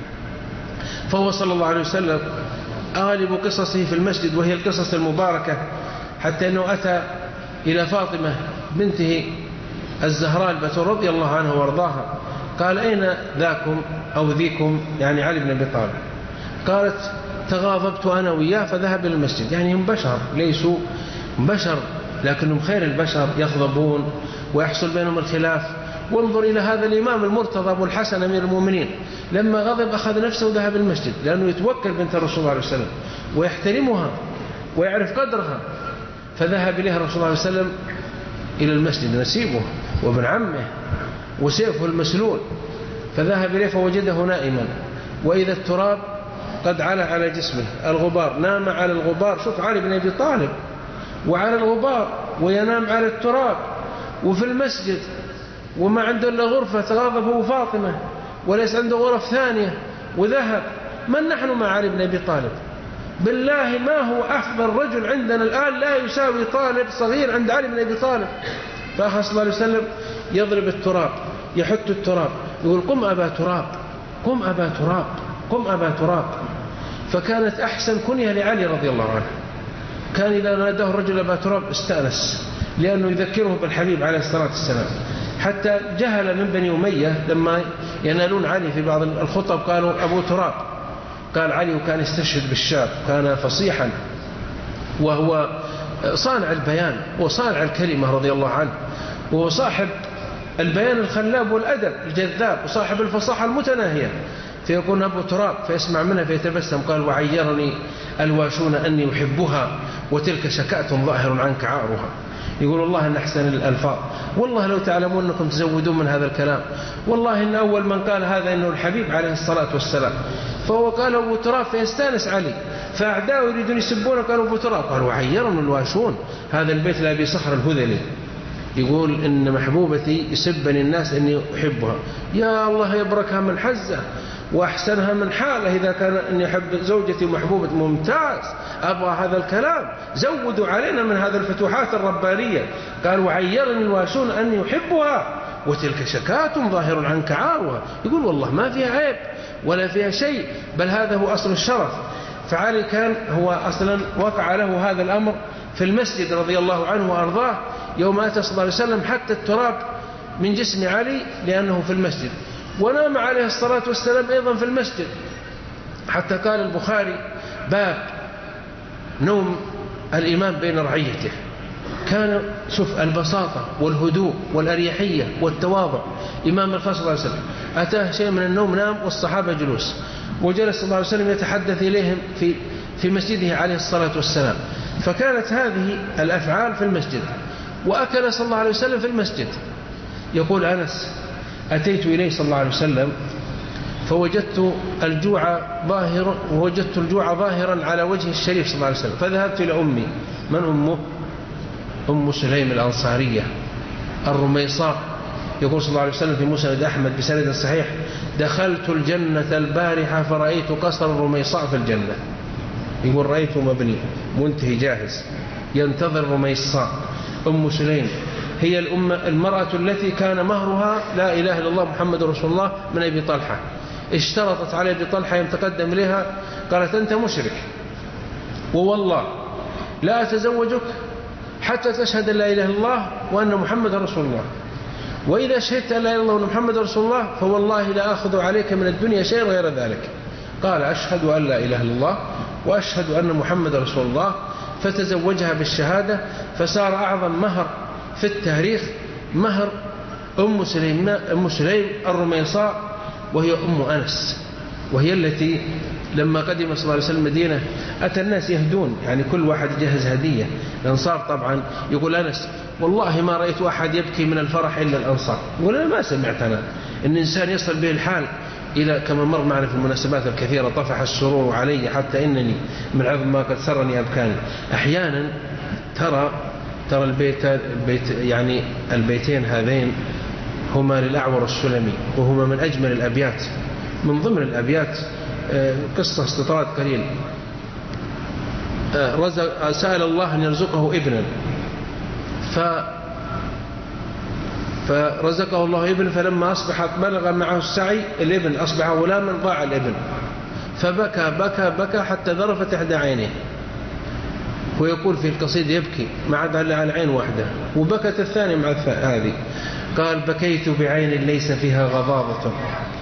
فهو صلى الله عليه وسلم غالب قصصه في المسجد وهي القصص المباركة، حتى أنه أتى إلى فاطمة بنته الزهراء البتول رضي الله عنها وارضاها، قال أين ذاكم أو ذيكم، يعني علي بن أبي طالب؟ قالت تغاضبت أنا وياه فذهب إلى المسجد، يعني هم بشر ليسوا بشر لكنهم خير البشر، يغضبون ويحصل بينهم الخلاف. وانظر إلى هذا الإمام المرتضى أبو الحسن أمير المؤمنين، لما غضب أخذ نفسه وذهب المسجد، لأنه يتوكل بنت الرسول صلى الله عليه وسلم ويحترمها ويعرف قدرها. فذهب إليها الرسول صلى الله عليه وسلم إلى المسجد، نسيبه وابن عمه وسيفه المسلول، فذهب إليه فوجده نائما، وإذا التراب قد علا على جسمه، الغبار، نام على الغبار. شوف علي بن أبي طالب وعلى الغبار وينام على التراب وفي المسجد وما عنده إلا غرفة تغاضب هو فاطمة وليس عنده غرف ثانية، وذهب. من نحن مع علي بن أبي طالب؟ بالله ما هو أفضل رجل عندنا الآن، لا يساوي طالب صغير عند علي بن أبي طالب. فأخذ صلى الله عليه وسلم يضرب التراب، يحط التراب، يقول قم أبا تراب، قم أبا تراب، قم أبا تراب. فكانت أحسن كنية لعلي رضي الله عنه، كان إذا ناداه الرجل أبا تراب استأنس، لأنه يذكره بالحبيب عليه الصلاة والسلام. حتى جهل من بني أمية لما ينالون علي في بعض الخطب قالوا أبو تراب. قال علي وكان يستشهد بالشام، كان فصيحا وهو صانع البيان وصانع الكلمة رضي الله عنه، وهو صاحب البيان الخلاب والأدب الجذاب وصاحب الفصاحة المتناهية. فيكون أبو تراب فيسمع منها فيتبسم. قال وعيرني الواشون أني أحبها وتلك شكاة ظاهر عنك عارها. يقول والله إن أحسن الألفاظ، والله لو تعلمون أنكم تزودون من هذا الكلام، والله إن أول من قال هذا إنه الحبيب عليه الصلاة والسلام. فهو قال أبو تراب فيستانس علي، فأعداء يريدون يسبونه قالوا أبو تراب. قالوا وعيرني الواشون، هذا البيت لأبي صخر الهذلي يقول إن محبوبتي يسبني الناس إني أحبها. يا الله يبركها من حزة وأحسنها من حاله، إذا كان أني أحب زوجتي محبوبة ممتاز، أبغى هذا الكلام، زودوا علينا من هذا الفتوحات الربانية. قال وعيرني الواشون أني أحبها وتلك شكاة ظاهر عنك عارها. يقول والله ما فيها عيب ولا فيها شيء، بل هذا هو أصل الشرف. فعلي كان هو أصلا وقع له هذا الأمر في المسجد رضي الله عنه وأرضاه، يوم أتى صلى الله عليه وسلم حتى التراب من جسم علي لأنه في المسجد، ونام عليه الصلاة والسلام أيضا في المسجد. حتى قال البخاري باب نوم الإمام بين رعيته. كان شوف البساطة والهدوء والأريحية والتواضع. إمام الخاص صلى الله عليه وسلم أتاه شيء من النوم، نام والصحابة جلوس، وجلس صلى الله عليه وسلم يتحدث إليهم في مسجده عليه الصلاة والسلام. فكانت هذه الأفعال في المسجد، وأكل صلى الله عليه وسلم في المسجد. يقول أنس أتيت إليه صلى الله عليه وسلم فوجدت الجوع ظاهرا على وجه الشريف صلى الله عليه وسلم، فذهبت إلى أمي. من أمه؟ أم سليم الأنصارية الرميصاء. يقول صلى الله عليه وسلم في مسند أحمد بسند صحيح دخلت الجنة البارحة فرأيت قصر الرميصاء في الجنة. يقول رأيته مبني منتهي جاهز ينتظر رميصاء. أم سليم هي المرأة التي كان مهرها لا إله إلا الله محمد رسول الله من أبي طلحة. اشترطت على أبي طلحة يتقدم إليها، قالت أنت مشرك ووالله لا أتزوجك حتى تشهد أن لا إله إلا الله وأن محمد رسول الله، وإذا شهدت أن لا إله إلا الله وأن محمد رسول الله فوالله لا أخذ عليك من الدنيا شيء غير ذلك. قال أشهد أن لا إله إلا الله وأشهد أن محمد رسول الله. فتزوجها بالشهادة، فصار أعظم مهر في التاريخ مهر أم سليم الرميصاء، وهي أم أنس، وهي التي لما قدم صلى الله عليه وسلم المدينة أتى الناس يهدون، يعني كل واحد يجهز هدية. الأنصار طبعا يقول أنس والله ما رأيت أحد يبكي من الفرح إلا الأنصار. يقول أنا ما سمعت أنا إن إنسان يصل به الحال إلى كما مر معنا في المناسبات الكثيرة طفح السرور علي حتى إنني من عظم ما قد سرني أبكاني. أحيانا ترى يعني البيتين هذين هما للأعور السلمي، وهما من أجمل الأبيات. من ضمن الأبيات قصة استطراد قليل. سأل الله أن يرزقه ابنا، فرزقه الله ابن، فلما أصبحت بلغ معه السعي الابن أصبح غلاما ضاع الابن، فبكى بكى بكى حتى ذرفت إحدى عينيه. ويقول في القصيدة يبكي ما عاد على عين واحدة، وبكت الثانية مع هذه. قال بكيت بعين ليس فيها غضاضة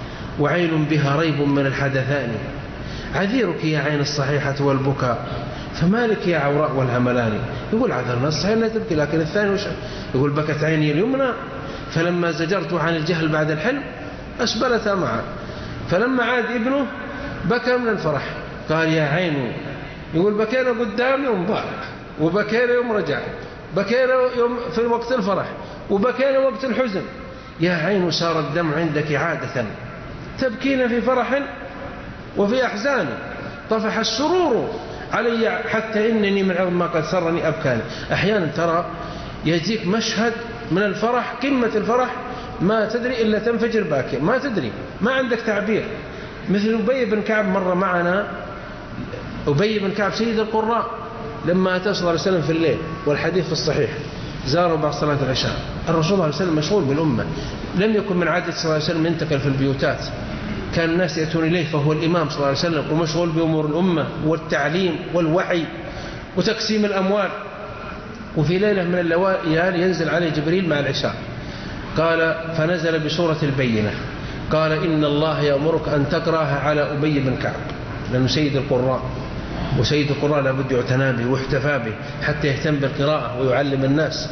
وعين بها ريب من الحدثان، عذيرك يا عين الصحيحة والبكاء فمالك يا عوراء والهملاني؟ يقول عذر نص لا تبكي، لكن الثاني وش يقول؟ بكت عيني اليمنى فلما زجرت عن الجهل بعد الحلم أسبلتها معه. فلما عاد ابنه بكى من الفرح، قال يا عيني، يقول بكينا قدام يوم ضاع، وبكينا يوم رجع، بكينا يوم في وقت الفرح، وبكينا وقت الحزن. يا عين سار الدمع عندك عادة، تبكين في فرح وفي أحزان، طفح السرور علي حتى إنني من عظم ما قد سرني أبكاني. أحيانا ترى يجيك مشهد من الفرح، قمة الفرح، ما تدري إلا تنفجر باكي، ما تدري، ما عندك تعبير. مثل أبي بن كعب مر معنا، أبي بن كعب سيد القراء، لما أتى صلى الله عليه وسلم في الليل، والحديث في الصحيح، زاروا بعد صلاة العشاء. الرسول صلى الله عليه وسلم مشغول بالأمة، لم يكن من عادة صلى الله عليه وسلم ينتقل في البيوتات، كان الناس يأتون إليه فهو الإمام صلى الله عليه وسلم، ومشغول بأمور الأمة والتعليم والوحي وتقسيم الأموال. وفي ليلة من الليالي ينزل عليه جبريل مع العشاء، قال فنزل بسورة البينة، قال إن الله يأمرك أن تقرأها على أبي بن كعب، لأنه سيد القراء، وسيد القراء لابد يعتنى به واحتفى به حتى يهتم بالقراءة ويعلم الناس.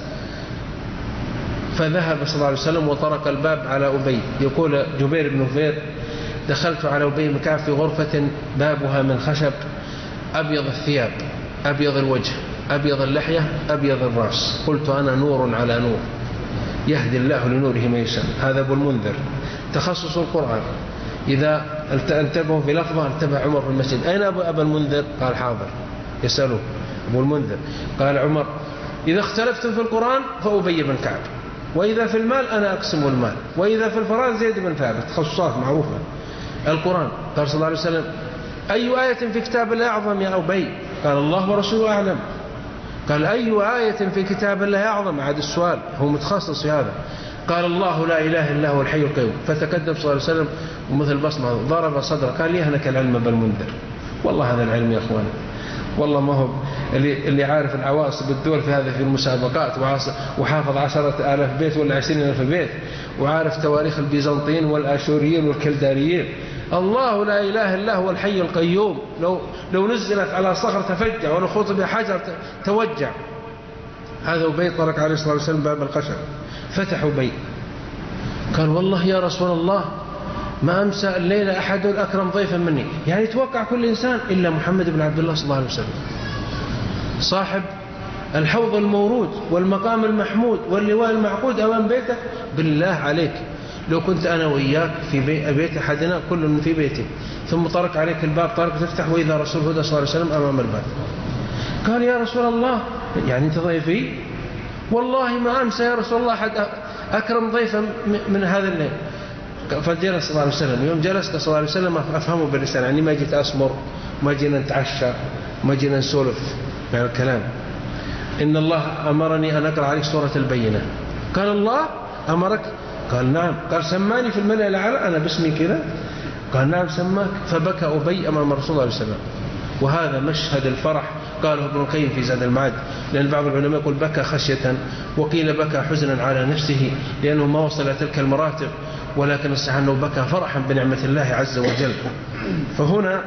فذهب صلى الله عليه وسلم وطرق الباب على أبي. يقول جبير بن نفير دخلت على أبي بن كعب في غرفة بابها من خشب، أبيض الثياب، أبيض الوجه، أبيض اللحية، أبيض الرأس. قلت أنا نور على نور يهدي الله لنوره من يشاء. هذا أبو المنذر، تخصص القرآن. إذا انتبهوا في لفظة انتبه عمر في المسجد، أين أبا المنذر؟ قال حاضر. يسأله أبو المنذر، قال عمر إذا اختلفتم في القرآن فأبي بن كعب، وإذا في المال أنا أقسم المال، وإذا في الفراغ زيد بن ثابت. تخصصات معروفة. القرآن قال صلى الله عليه وسلم أي آية في كتاب الله أعظم يا أبي؟ قال الله ورسوله أعلم. قال أي آية في كتاب الله أعظم؟ عاد السؤال، هو متخصص في هذا. قال الله لا إله إلا هو الحي القيوم. فتكدم صلى الله عليه وسلم ومثل بصمه ضرب صدره، قال يهنك العلم بالمنذر. والله هذا العلم يا أخوان، والله ما هو اللي عارف العواصب الدول في هذا في المسابقات، وحافظ 10,000 بيت ولا 20,000 بيت، وعارف تواريخ البيزنطيين والآشوريين والكلداريين. الله لا إله إلا هو الحي القيوم، لو نزلت على صخر تفجع، ولو خطب حجر توجع. هذا أبي طرق عليه الصلاة والسلام باب الخشب، فتح أبي، قال والله يا رسول الله ما أمسى الليلة أحد أكرم ضيفا مني. يعني يتوقع كل إنسان إلا محمد بن عبد الله صلى الله عليه وسلم، صاحب الحوض المورود والمقام المحمود واللواء المعقود أمام بيتك. بالله عليك لو كنت أنا وإياك في بيت أحدنا، كل في بيته، ثم طرق عليك الباب، طرق تفتح وإذا رسول هدى صلى الله عليه وسلم أمام الباب. قال يا رسول الله يعني أنت ضيفي؟ والله ما أمسى يا رسول الله أحد أكرم ضيفا من هذا الليل. فجلس صلى الله عليه وسلم. يوم جلس صلى الله عليه وسلم أفهمه باللسان، يعني ما جيت أسمر، ما جينا نتعشى، ما جينا نسولف مع الكلام. إن الله أمرني أن أقرأ عليك سورة البينة. قال الله أمرك؟ قال نعم. قال سماني في الملأ الأعلى أنا باسمي كذا؟ قال نعم سماك. فبكى أبي أمام رسول الله صلى الله عليه وسلم. وهذا مشهد الفرح قاله ابن القيم في زاد المعاد، لأن بعض العلماء يقول بكى خشية، وقيل بكى حزنا على نفسه لأنه ما وصل تلك المراتب، ولكن الصحيح أنه بكى فرحا بنعمة الله عز وجل. فهنا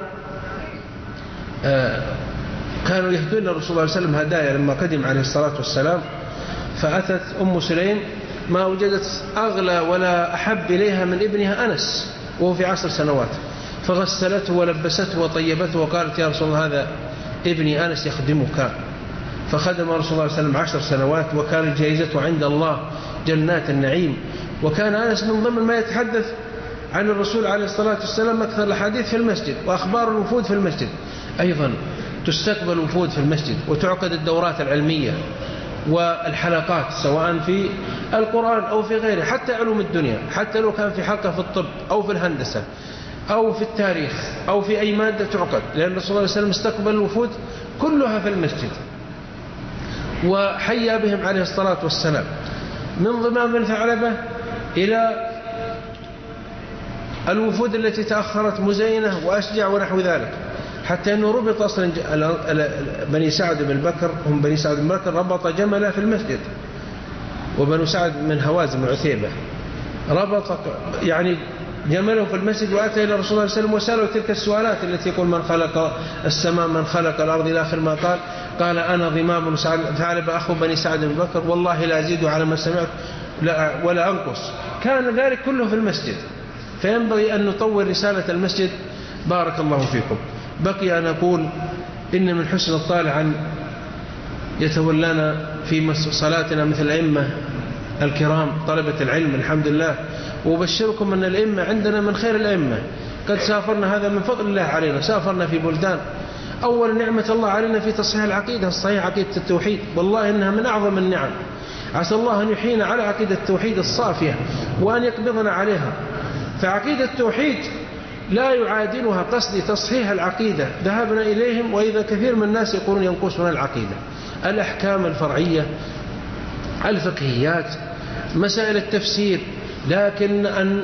كانوا يهدون الرسول صلى الله عليه وسلم هدايا لما قدم عليه الصلاة والسلام. فأتت أم سليم ما وجدت أغلى ولا أحب إليها من ابنها أنس وهو في 10 سنوات، فغسلته ولبسته وطيبته وقالت يا رسول الله هذا ابني أنس يخدمك. فخدم رسول الله صلى الله عليه وسلم 10 سنوات، وكان جائزته عند الله جنات النعيم. وكان أنس من ضمن ما يتحدث عن الرسول عليه الصلاة والسلام أكثر الحديث في المسجد، وأخبار الوفود في المسجد. أيضا تستقبل الوفود في المسجد، وتعقد الدورات العلمية والحلقات سواء في القرآن أو في غيره، حتى علوم الدنيا، حتى لو كان في حلقة في الطب أو في الهندسة أو في التاريخ أو في أي مادة تعقد، لأن الرسول صلى الله عليه وسلم استقبل الوفود كلها في المسجد وحيا بهم عليه الصلاة والسلام، من ضمام بن ثعلبة إلى الوفود التي تأخرت مزينة وأشجع ونحو ذلك، حتى أنه ربط أصلا بني سعد بن بكر، هم بني سعد بن بكر ربط جملة في المسجد، وبنو سعد من هوازن وعتيبة ربط يعني جمله في المسجد وأتى إلى رسول الله صلى الله عليه وسلم وسأله تلك السؤالات التي يقول من خلق السماء من خلق الأرض إلى آخر ما قال أنا ضمام ثعلب أخو بني سعد بن بكر والله لا أزيد على ما سمعت ولا أنقص. كان ذلك كله في المسجد. فينبغي أن نطور رسالة المسجد. بارك الله فيكم. بقي أن أقول إن من حسن الطالع أن يتولانا في صلاتنا مثل الأئمة الكرام طلبة العلم الحمد لله. وأبشركم أن الأئمة عندنا من خير الأئمة. قد سافرنا، هذا من فضل الله علينا، سافرنا في بلدان. أول نعمة الله علينا في تصحيح العقيدة الصحيحة، عقيدة التوحيد، والله إنها من أعظم النعم. عسى الله أن يحيينا على عقيدة التوحيد الصافية وأن يقبضنا عليها. فعقيدة التوحيد لا يعادلها قصد تصحيح العقيدة ذهبنا إليهم. وإذا كثير من الناس يقولون ينقصنا العقيدة، الأحكام الفرعية، الفقهيات، مسائل التفسير، لكن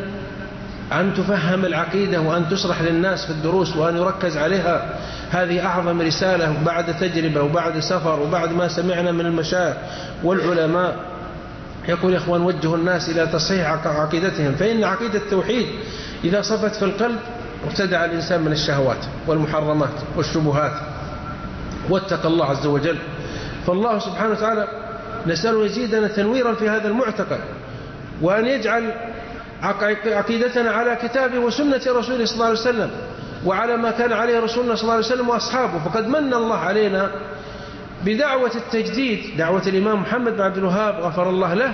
أن تفهم العقيدة وأن تشرح للناس في الدروس وأن يركز عليها، هذه أعظم رسالة بعد تجربة وبعد سفر وبعد ما سمعنا من المشايخ والعلماء. يقول يا إخوان وجهوا الناس إلى تصحيح عقيدتهم، فإن عقيدة التوحيد إذا صفت في القلب ابتدع الإنسان من الشهوات والمحرمات والشبهات واتقى الله عز وجل. فالله سبحانه وتعالى نسأله يزيدنا تنويرا في هذا المعتقد، وأن يجعل عقيدتنا على كتابه وسنة رسوله صلى الله عليه وسلم وعلى ما كان عليه رسولنا صلى الله عليه وسلم وأصحابه. فقد من الله علينا بدعوة التجديد، دعوة الإمام محمد بن عبد الوهاب غفر الله له،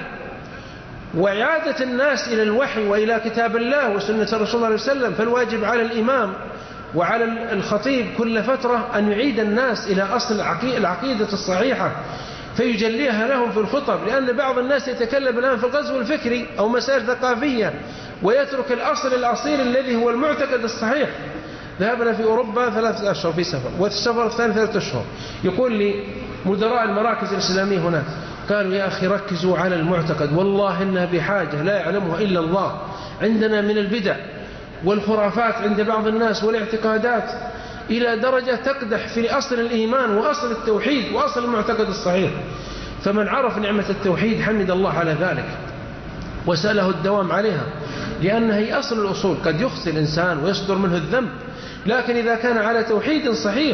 وإعادة الناس إلى الوحي وإلى كتاب الله وسنة رسول الله صلى الله عليه وسلم. فالواجب على الإمام وعلى الخطيب كل فترة أن يعيد الناس إلى أصل العقيدة الصحيحة فيجليها لهم في الخطب. لأن بعض الناس يتكلم الآن في الغزو الفكري أو مسائل ثقافية ويترك الأصل الأصيل الذي هو المعتقد الصحيح. ذهبنا في أوروبا 3 أشهر في سفر، والسفر الثاني 3 أشهر. يقول لي مدراء المراكز الإسلامية هناك، قالوا يا أخي ركزوا على المعتقد، والله إنها بحاجة لا يعلمها إلا الله. عندنا من البدع والخرافات عند بعض الناس والاعتقادات إلى درجة تقدح في أصل الإيمان وأصل التوحيد وأصل المعتقد الصحيح. فمن عرف نعمة التوحيد حمد الله على ذلك وسأله الدوام عليها، لأنها هي أصل الأصول. قد يخطئ الإنسان ويصدر منه الذنب، لكن إذا كان على توحيد صحيح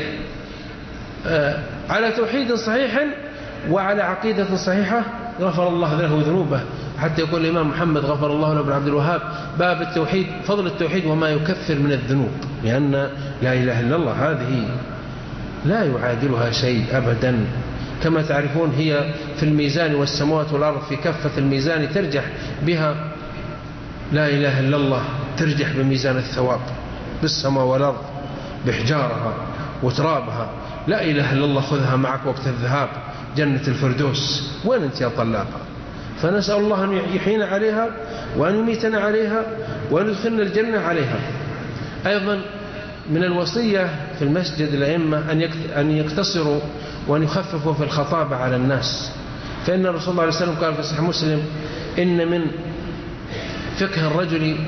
وعلى عقيدة صحيحة غفر الله له ذنوبه. حتى يقول الإمام محمد غفر الله له بن عبد الوهاب باب التوحيد، فضل التوحيد وما يكفر من الذنوب، لأن لا إله إلا الله هذه لا يعادلها شيء أبدا. كما تعرفون هي في الميزان والسماوات والأرض في كفة الميزان ترجح بها لا إله إلا الله، ترجح بميزان الثواب بالسماء والأرض بحجارها وترابها. لا إله إلا الله خذها معك وقت الذهاب جنة الفردوس. وين أنت يا طلابها؟ فنسأل الله أن يحيينا عليها وأن يميتنا عليها وأن يدخلنا الجنة عليها. أيضا من الوصية في المسجد الأئمة أن يقتصروا وأن يخففوا في الخطابة على الناس. فإن الرسول الله عليه وسلم قال في صحيح مسلم إن من فقه الرجل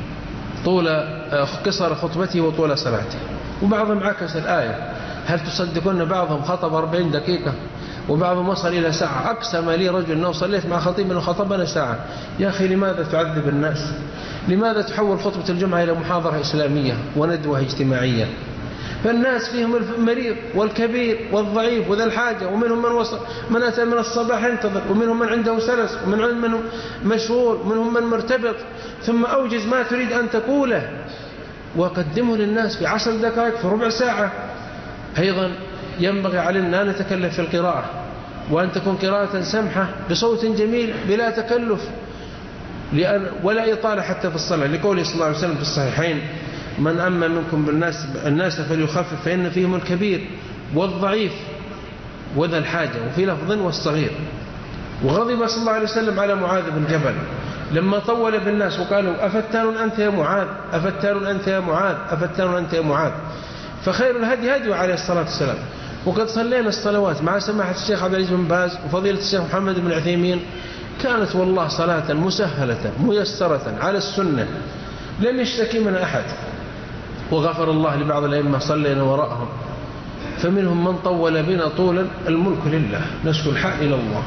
قصر خطبته وطول صلاته. وبعضهم عكس الآية، هل تصدقون بعضهم خطب 40 دقيقة وبعضهم وصل إلى ساعة. أقسم لي رجل أنه صليت مع خطيب أنه خطبنا ساعة. يا أخي لماذا تعذب الناس؟ لماذا تحول خطبة الجمعة إلى محاضرة إسلامية وندوة اجتماعية؟ فالناس فيهم المريض والكبير والضعيف وذا الحاجة، ومنهم من أتى من الصباح ينتظر، ومنهم من عنده سلس، ومنهم مشغول، ومنهم من مرتبط. ثم أوجز ما تريد أن تقوله وقدمه للناس في 10 دقائق في ربع ساعة. أيضا ينبغي علينا أن نتكلم في القراءة، وأن تكون قراءة سمحة بصوت جميل بلا تكلف ولا إطالة حتى في الصلاة، لقوله صلى الله عليه وسلم في الصحيحين من أما منكم بالناس فليخفف فإن فيهم الكبير والضعيف وذا الحاجة، وفي لفظ والصغير. وغضب صلى الله عليه وسلم على معاذ بن جبل لما طول بالناس وقالوا أفتان أنت يا معاذ، أفتان أنت يا معاذ، أفتان أنت يا معاذ. فخير الهدي هدي عليه الصلاة والسلام. وقد صلينا الصلوات مع سماحة الشيخ عبد العزيز بن باز وفضيلة الشيخ محمد بن عثيمين، كانت والله صلاة مسهلة ميسرة على السنة لم يشتكي من أحد. وغفر الله لبعض الأئمة صلينا وراءهم، فمنهم من طول بنا طولا. الملك لله، نشكو الحق إلى الله.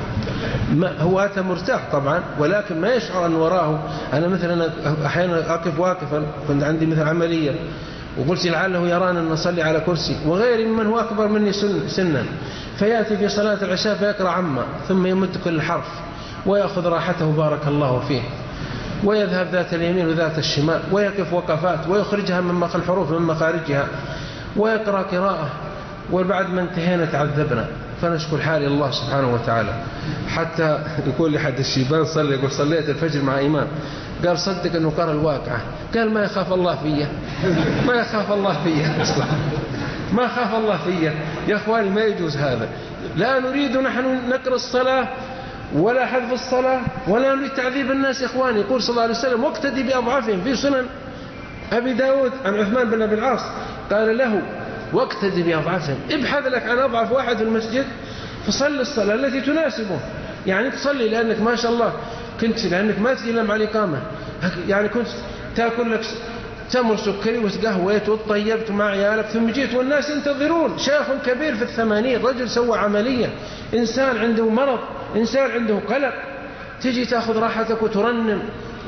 هو أتى مرتاح طبعا، ولكن ما يشعر أن وراه. أنا مثلا أحيانا أقف واقفا، كنت عندي مثل عملية وقلت لعله يرانا أن نصلي على كرسي، وغيري ممن هو أكبر مني سنا، فيأتي في صلاة العشاء فيقرأ عما ثم يمد كل حرف ويأخذ راحته بارك الله فيه، ويذهب ذات اليمين وذات الشمال، ويقف وقفات ويخرجها من الحروف من مخارجها، ويقرأ قراءة. وبعد ما انتهينا تعذبنا، فنشكر حال الله سبحانه وتعالى. حتى يقول لي حد الشيبان صلي، يقول صليت الفجر مع إمام، قال صدق أنه قرأ الواقعة، قال ما يخاف الله فيا، ما يخاف الله فيا أصلا، ما خاف الله فيا. يا أخواني ما يجوز هذا. لا نريد نحن نقرأ الصلاة ولا حذف الصلاة ولا نريد تعذيب الناس. يا أخواني يقول صلى الله عليه وسلم واقتدي بأضعافهم. في سنن أبي داود عن عثمان بن أبي العاص قال له واقتدي بأضعافهم، ابحث لك عن أضعف واحد في المسجد فصل الصلاة التي تناسبه. يعني تصلي لأنك ما شاء الله لأنك ما تجي مع الإقامة، يعني كنت تأكل لك تمر سكري وتقهويت وطيبت مع عيالك، ثم جيت والناس ينتظرون، شيخ كبير في 80، رجل سوى عملية، إنسان عنده مرض، إنسان عنده قلق، تجي تأخذ راحتك وترنم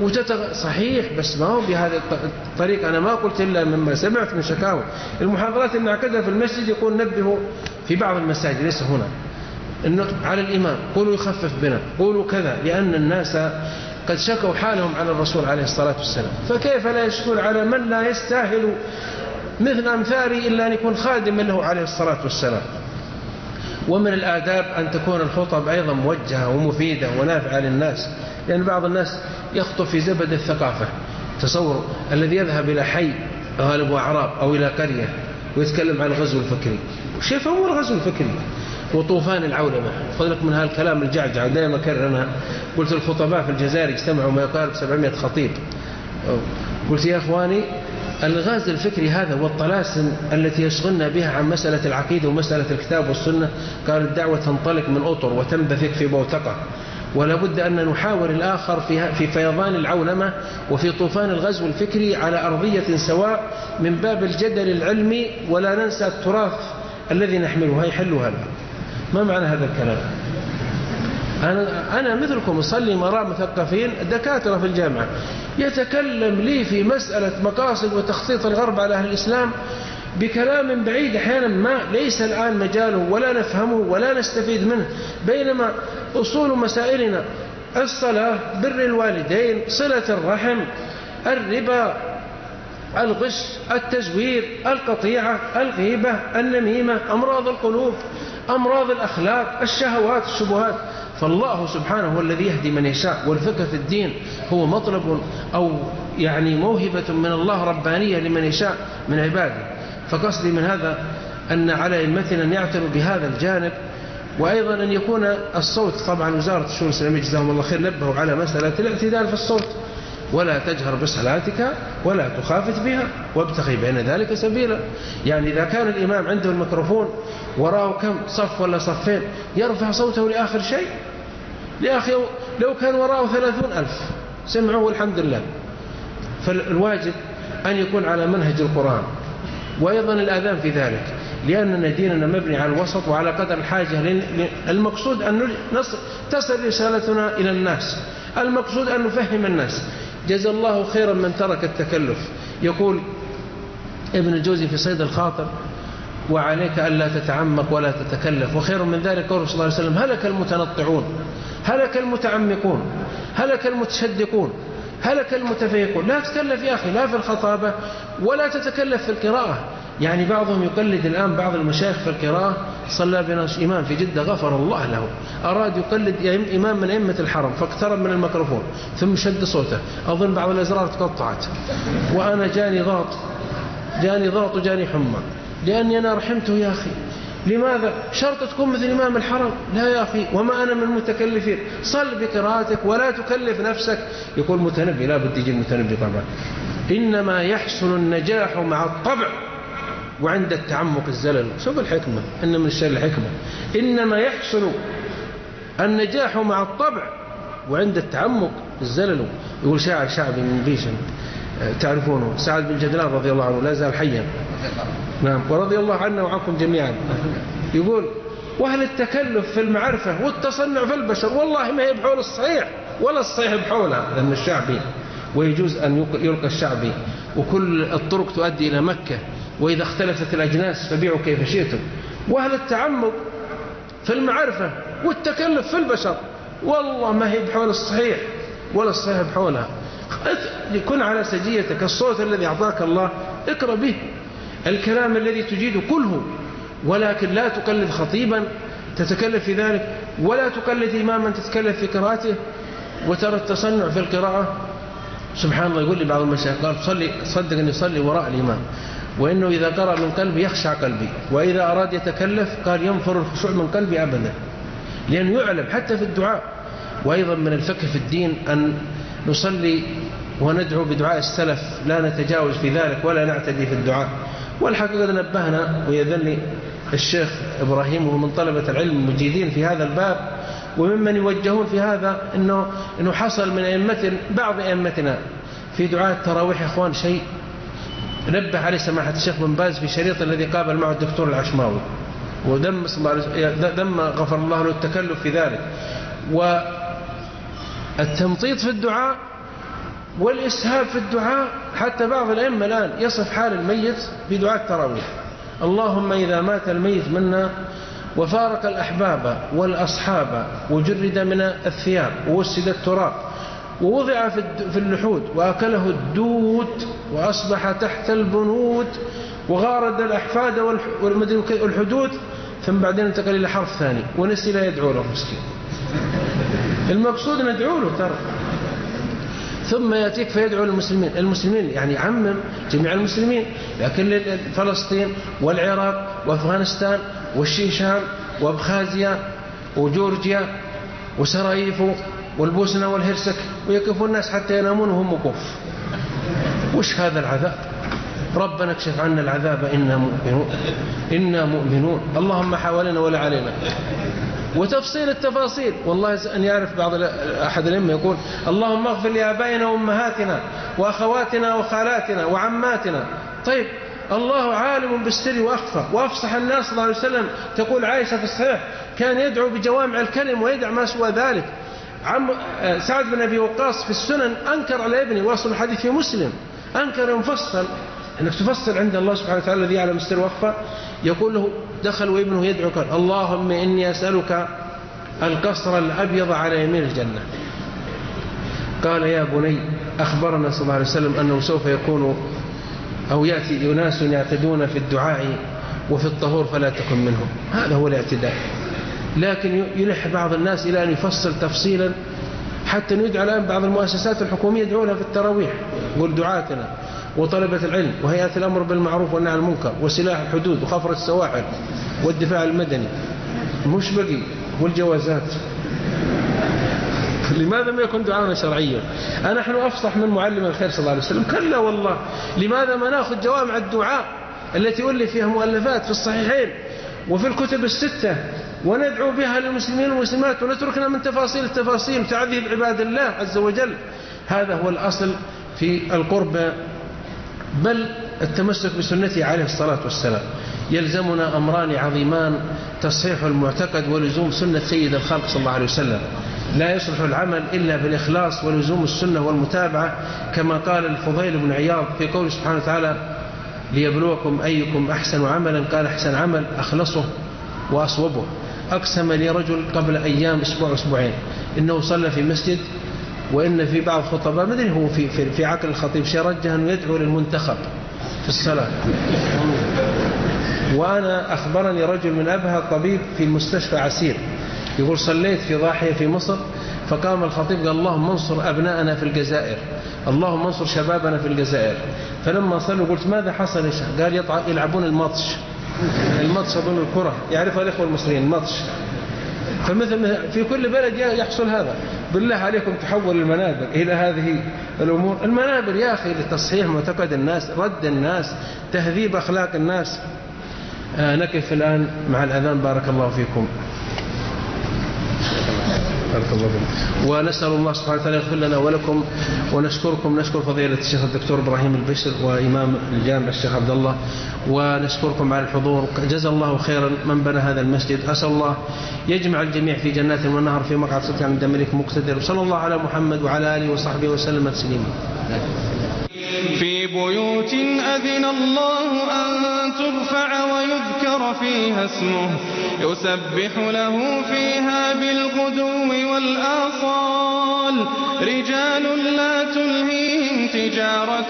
صحيح، بس ما هو بهذا الطريق. أنا ما قلت إلا مما سمعت من شكاوى المحاضرات اللي نعقدها في المسجد، يقول نبهوا في بعض المساجد ليس هنا إنه على الإمام قولوا يخفف بنا، قولوا كذا، لأن الناس قد شكوا حالهم على الرسول عليه الصلاة والسلام، فكيف لا يشكون على من لا يستاهل مثل أمثالي إلا أن يكون خادم له عليه الصلاة والسلام. ومن الآداب أن تكون الخطب أيضا موجهة ومفيدة ونافعة للناس، لأن بعض الناس يخطب في زبد الثقافة. تصور الذي يذهب إلى حي غالب أعراب أو إلى قرية ويتكلم عن الغزو الفكري، وش يفهم الغزو الفكري وطوفان العولمة؟ فضلك من هالكلام الجعجع دائما كررنا. قلت الخطباء في الجزائر اجتمعوا ما يقارب 700 خطيب، قلت يا أخواني الغاز الفكري هذا والطلاسم التي يشغلنا بها عن مسألة العقيدة ومسألة الكتاب والسنة، قال الدعوة تنطلق من أطر وتنبثق في بوتقة، ولا بد أن نحاور الآخر في فيضان العولمة وفي طوفان الغزو الفكري على أرضية سواء من باب الجدل العلمي، ولا ننسى التراث الذي نحمله. هي حلو هذا. ما معنى هذا الكلام؟ أنا مثلكم أصلي مراء مثقفين دكاترة في الجامعة، يتكلم لي في مسألة مقاصد وتخطيط الغرب على أهل الإسلام بكلام بعيد أحيانا ما ليس الآن مجاله ولا نفهمه ولا نستفيد منه، بينما أصول مسائلنا الصلاة، بر الوالدين، صلة الرحم، الربا، الغش، التزوير، القطيعة، الغيبة، النميمة، أمراض القلوب، أمراض الأخلاق، الشهوات، الشبهات. فالله سبحانه هو الذي يهدي من يشاء، والفقه في الدين هو مطلب أو يعني موهبة من الله ربانية لمن يشاء من عباده. فقصدي من هذا أن على أئمتنا أن يعتنوا بهذا الجانب، وأيضا أن يكون الصوت. طبعا وزارة الشؤون الإسلامية جزاهم الله خير نبهوا على مسألة الاعتدال في الصوت، ولا تجهر بصلاتك ولا تخافت بها وابتغي بين ذلك سبيلا. يعني إذا كان الإمام عنده الميكروفون وراه كم صف ولا صفين يرفع صوته لآخر شيء، لأخي لو كان وراه 30,000 سمعوه والحمد لله. فالواجب أن يكون على منهج القرآن، وأيضا الآذان في ذلك، لأن ديننا مبني على الوسط وعلى قدر الحاجة. المقصود أن تصل رسالتنا إلى الناس، المقصود أن نفهم الناس. جزا الله خيرا من ترك التكلف. يقول ابن الجوزي في صيد الخاطر وعليك ألا تتعمق ولا تتكلف، وخير من ذلك قوله صلى الله عليه وسلم هلك المتنطعون، هلك المتعمقون، هلك المتشدقون، هلك المتفيقون. لا تتكلف يا أخي لا في الخطابة ولا تتكلف في القراءة. يعني بعضهم يقلد الآن بعض المشايخ في القراءة. صلى بنا إمام في جدة غفر الله له، أراد يقلد إمام من أئمة الحرم فاقترب من الميكروفون ثم شد صوته، أظن بعض الأزرار تقطعت، وأنا جاني ضغط وجاني حمى لأني أنا رحمته. يا أخي لماذا شرط تكون مثل إمام الحرم؟ لا يا أخي، وما أنا من المتكلفين، صل بقراءتك ولا تكلف نفسك. يقول متنبي، لا بد يجي المتنبي طبعا. إنما يحصل النجاح مع الطبع وعند التعمق الزلل. شوف الحكمة، إن من الشر الحكمة. إنما يحصل النجاح مع الطبع وعند التعمق الزلل. يقول شاعر شعبي من بيشن تعرفونه، سعد بن جدلان رضي الله عنه لا زال حيا، نعم، ورضي الله عنه وعنكم جميعا. يقول وأهل التكلف في المعرفة والتصنع في البشر والله ما يبحول الصحيح ولا الصحيح بحولها، لأن الشعبي ويجوز أن يلقى الشعبي، وكل الطرق تؤدي إلى مكة، وإذا اختلفت الأجناس فبيعوا كيف شئتم. وأهل التعمق في المعرفة والتكلف في البشر والله ما هي بحول الصحيح ولا الصحيح بحولها. كن على سجيتك، الصوت الذي أعطاك الله اقرأ به، الكلام الذي تجيده كله، ولكن لا تقلد خطيبا تتكلف في ذلك، ولا تقلد إماما تتكلف في قراءته. وترى التصنع في القراءة سبحان الله. يقول لي بعض المشايخ قال صدق أن يصلي وراء الإمام، وإنه إذا قرأ من قلبي يخشع قلبي، وإذا أراد يتكلف قال ينفر الخشوع من قلبي أبدا، لأنه يعلم حتى في الدعاء. وأيضا من الفقه في الدين أن نصلي وندعو بدعاء السلف، لا نتجاوز في ذلك ولا نعتدي في الدعاء. والحقيقة نبهنا ويذلني الشيخ إبراهيم وهو من طلبة العلم المجيدين في هذا الباب وممن يوجهون في هذا، إنه حصل من بعض أئمتنا في دعاء التراويح يا إخوان شيء نبه عليه سماحة الشيخ بن باز في شريط الذي قابل معه الدكتور العشماوي، ودم غفر الله له التكلف في ذلك، والتمطيط في الدعاء والإسهاب في الدعاء. حتى بعض الأئمة الآن يصف حال الميت في دعاء التراويح: اللهم إذا مات الميت منا وفارق الأحباب والأصحاب وجرد من الثياب ووسد التراب ووضع في اللحود وأكله الدود وأصبح تحت البنود وغارد الأحفاد والحدود، ثم بعدين انتقل إلى حرف ثاني ونسي لا يدعو له مسكين. المقصود ندعو له ترى، ثم يأتيك فيدعو المسلمين يعني عمم جميع المسلمين، لكن فلسطين والعراق وأفغانستان والشيشان وأبخازيا وجورجيا وسراييفو والبوسنة والهرسك، ويقف الناس حتى ينامون وهم وقوف. وش هذا العذاب؟ ربنا اكشف عنا العذاب إنا مؤمنون اللهم حوالنا ولا علينا. وتفصيل التفاصيل والله أن يعرف أحد الأئمة يقول: اللهم اغفر لآبائنا وأمهاتنا وأخواتنا وخالاتنا وعماتنا. طيب الله عالم بالسر وأخفى وأفصح الناس صلى الله عليه وسلم. تقول عائشة في الصحيح كان يدعو بجوامع الكلم ويدع ما سوى ذلك. سعد بن أبي وقاص في السنن أنكر على ابنه، واصل الحديث في مسلم، أنكر مفصل أنك تفصل عند الله سبحانه وتعالى الذي يعلم السر وأخفى. يقول له دخل وابنه يدعو قال: اللهم إني أسألك القصر الأبيض على يمين الجنة. قال: يا بني أخبرنا صلى الله عليه وسلم أنه سوف يكون أو يأتي أناس يعتدون في الدعاء وفي الطهور فلا تكن منهم. هذا هو الاعتداء. لكن يلح بعض الناس إلى أن يفصل تفصيلا، حتى ندعو الآن بعض المؤسسات الحكومية يدعونها في التراويح، والدعاتنا وطلبة العلم وهيئات الأمر بالمعروف والنهي عن المنكر وسلاح الحدود وخفر السواحل والدفاع المدني مش بقي والجوازات. لماذا ما يكون دعاءنا شرعيا؟ نحن أفصح من معلم الخير صلى الله عليه وسلم؟ كلا والله. لماذا ما نأخذ جوامع الدعاء التي ألف فيها مؤلفات في الصحيحين وفي الكتب الستة وندعو بها للمسلمين والمسلمات، ونتركنا من تفاصيل التفاصيل تعذيب عباد الله عز وجل؟ هذا هو الأصل في القرب، بل التمسك بسنته عليه الصلاة والسلام. يلزمنا أمران عظيمان: تصحيح المعتقد ولزوم سنة سيد الخلق صلى الله عليه وسلم. لا يصلح العمل إلا بالإخلاص ولزوم السنة والمتابعة، كما قال الفضيل بن عياض في قوله سبحانه وتعالى: ليبلوكم أيكم أحسن عملا. قال: أحسن عمل أخلصه وأصوبه. أقسم لي رجل قبل أيام أسبوعين إنه صلى في مسجد، وإن في بعض خطباء ما أدري هو في عقل الخطيب شيء رجح أنه يدعو للمنتخب في الصلاة. وأنا أخبرني رجل من أبها طبيب في المستشفى عسير يقول: صليت في ضاحية في مصر، فقام الخطيب قال: اللهم انصر أبناءنا في الجزائر، اللهم انصر شبابنا في الجزائر. فلما صلوا قلت: ماذا حصل يا شيخ؟ قال: يلعبون الماتش أظن الكرة، يعرفها الإخوة المصريين الماتش. فمثل في كل بلد يحصل هذا. بالله عليكم تحول المنابر إلى هذه الأمور. المنابر يا أخي لتصحيح معتقد الناس، رد الناس، تهذيب أخلاق الناس. نقف الآن مع الأذان. بارك الله فيكم. بارك الله فيكم. ونسأل الله سبحانه وتعالى يغفر لنا ولكم ونشكركم. نشكر فضيلة الشيخ الدكتور إبراهيم البشر وإمام الجامع الشيخ عبد الله، ونشكركم على الحضور. جزا الله خيرا من بنى هذا المسجد. أسأل الله يجمع الجميع في جنات ونهر في مقعد صدق عند ملك مقتدر. صلى الله على محمد وعلى آله وصحبه وسلم تسليما. في بيوت أذن الله أن ترفع ويذكر فيها اسمه يسبح له فيها بالغدو والآصال رجال لا تلهيهم تجارة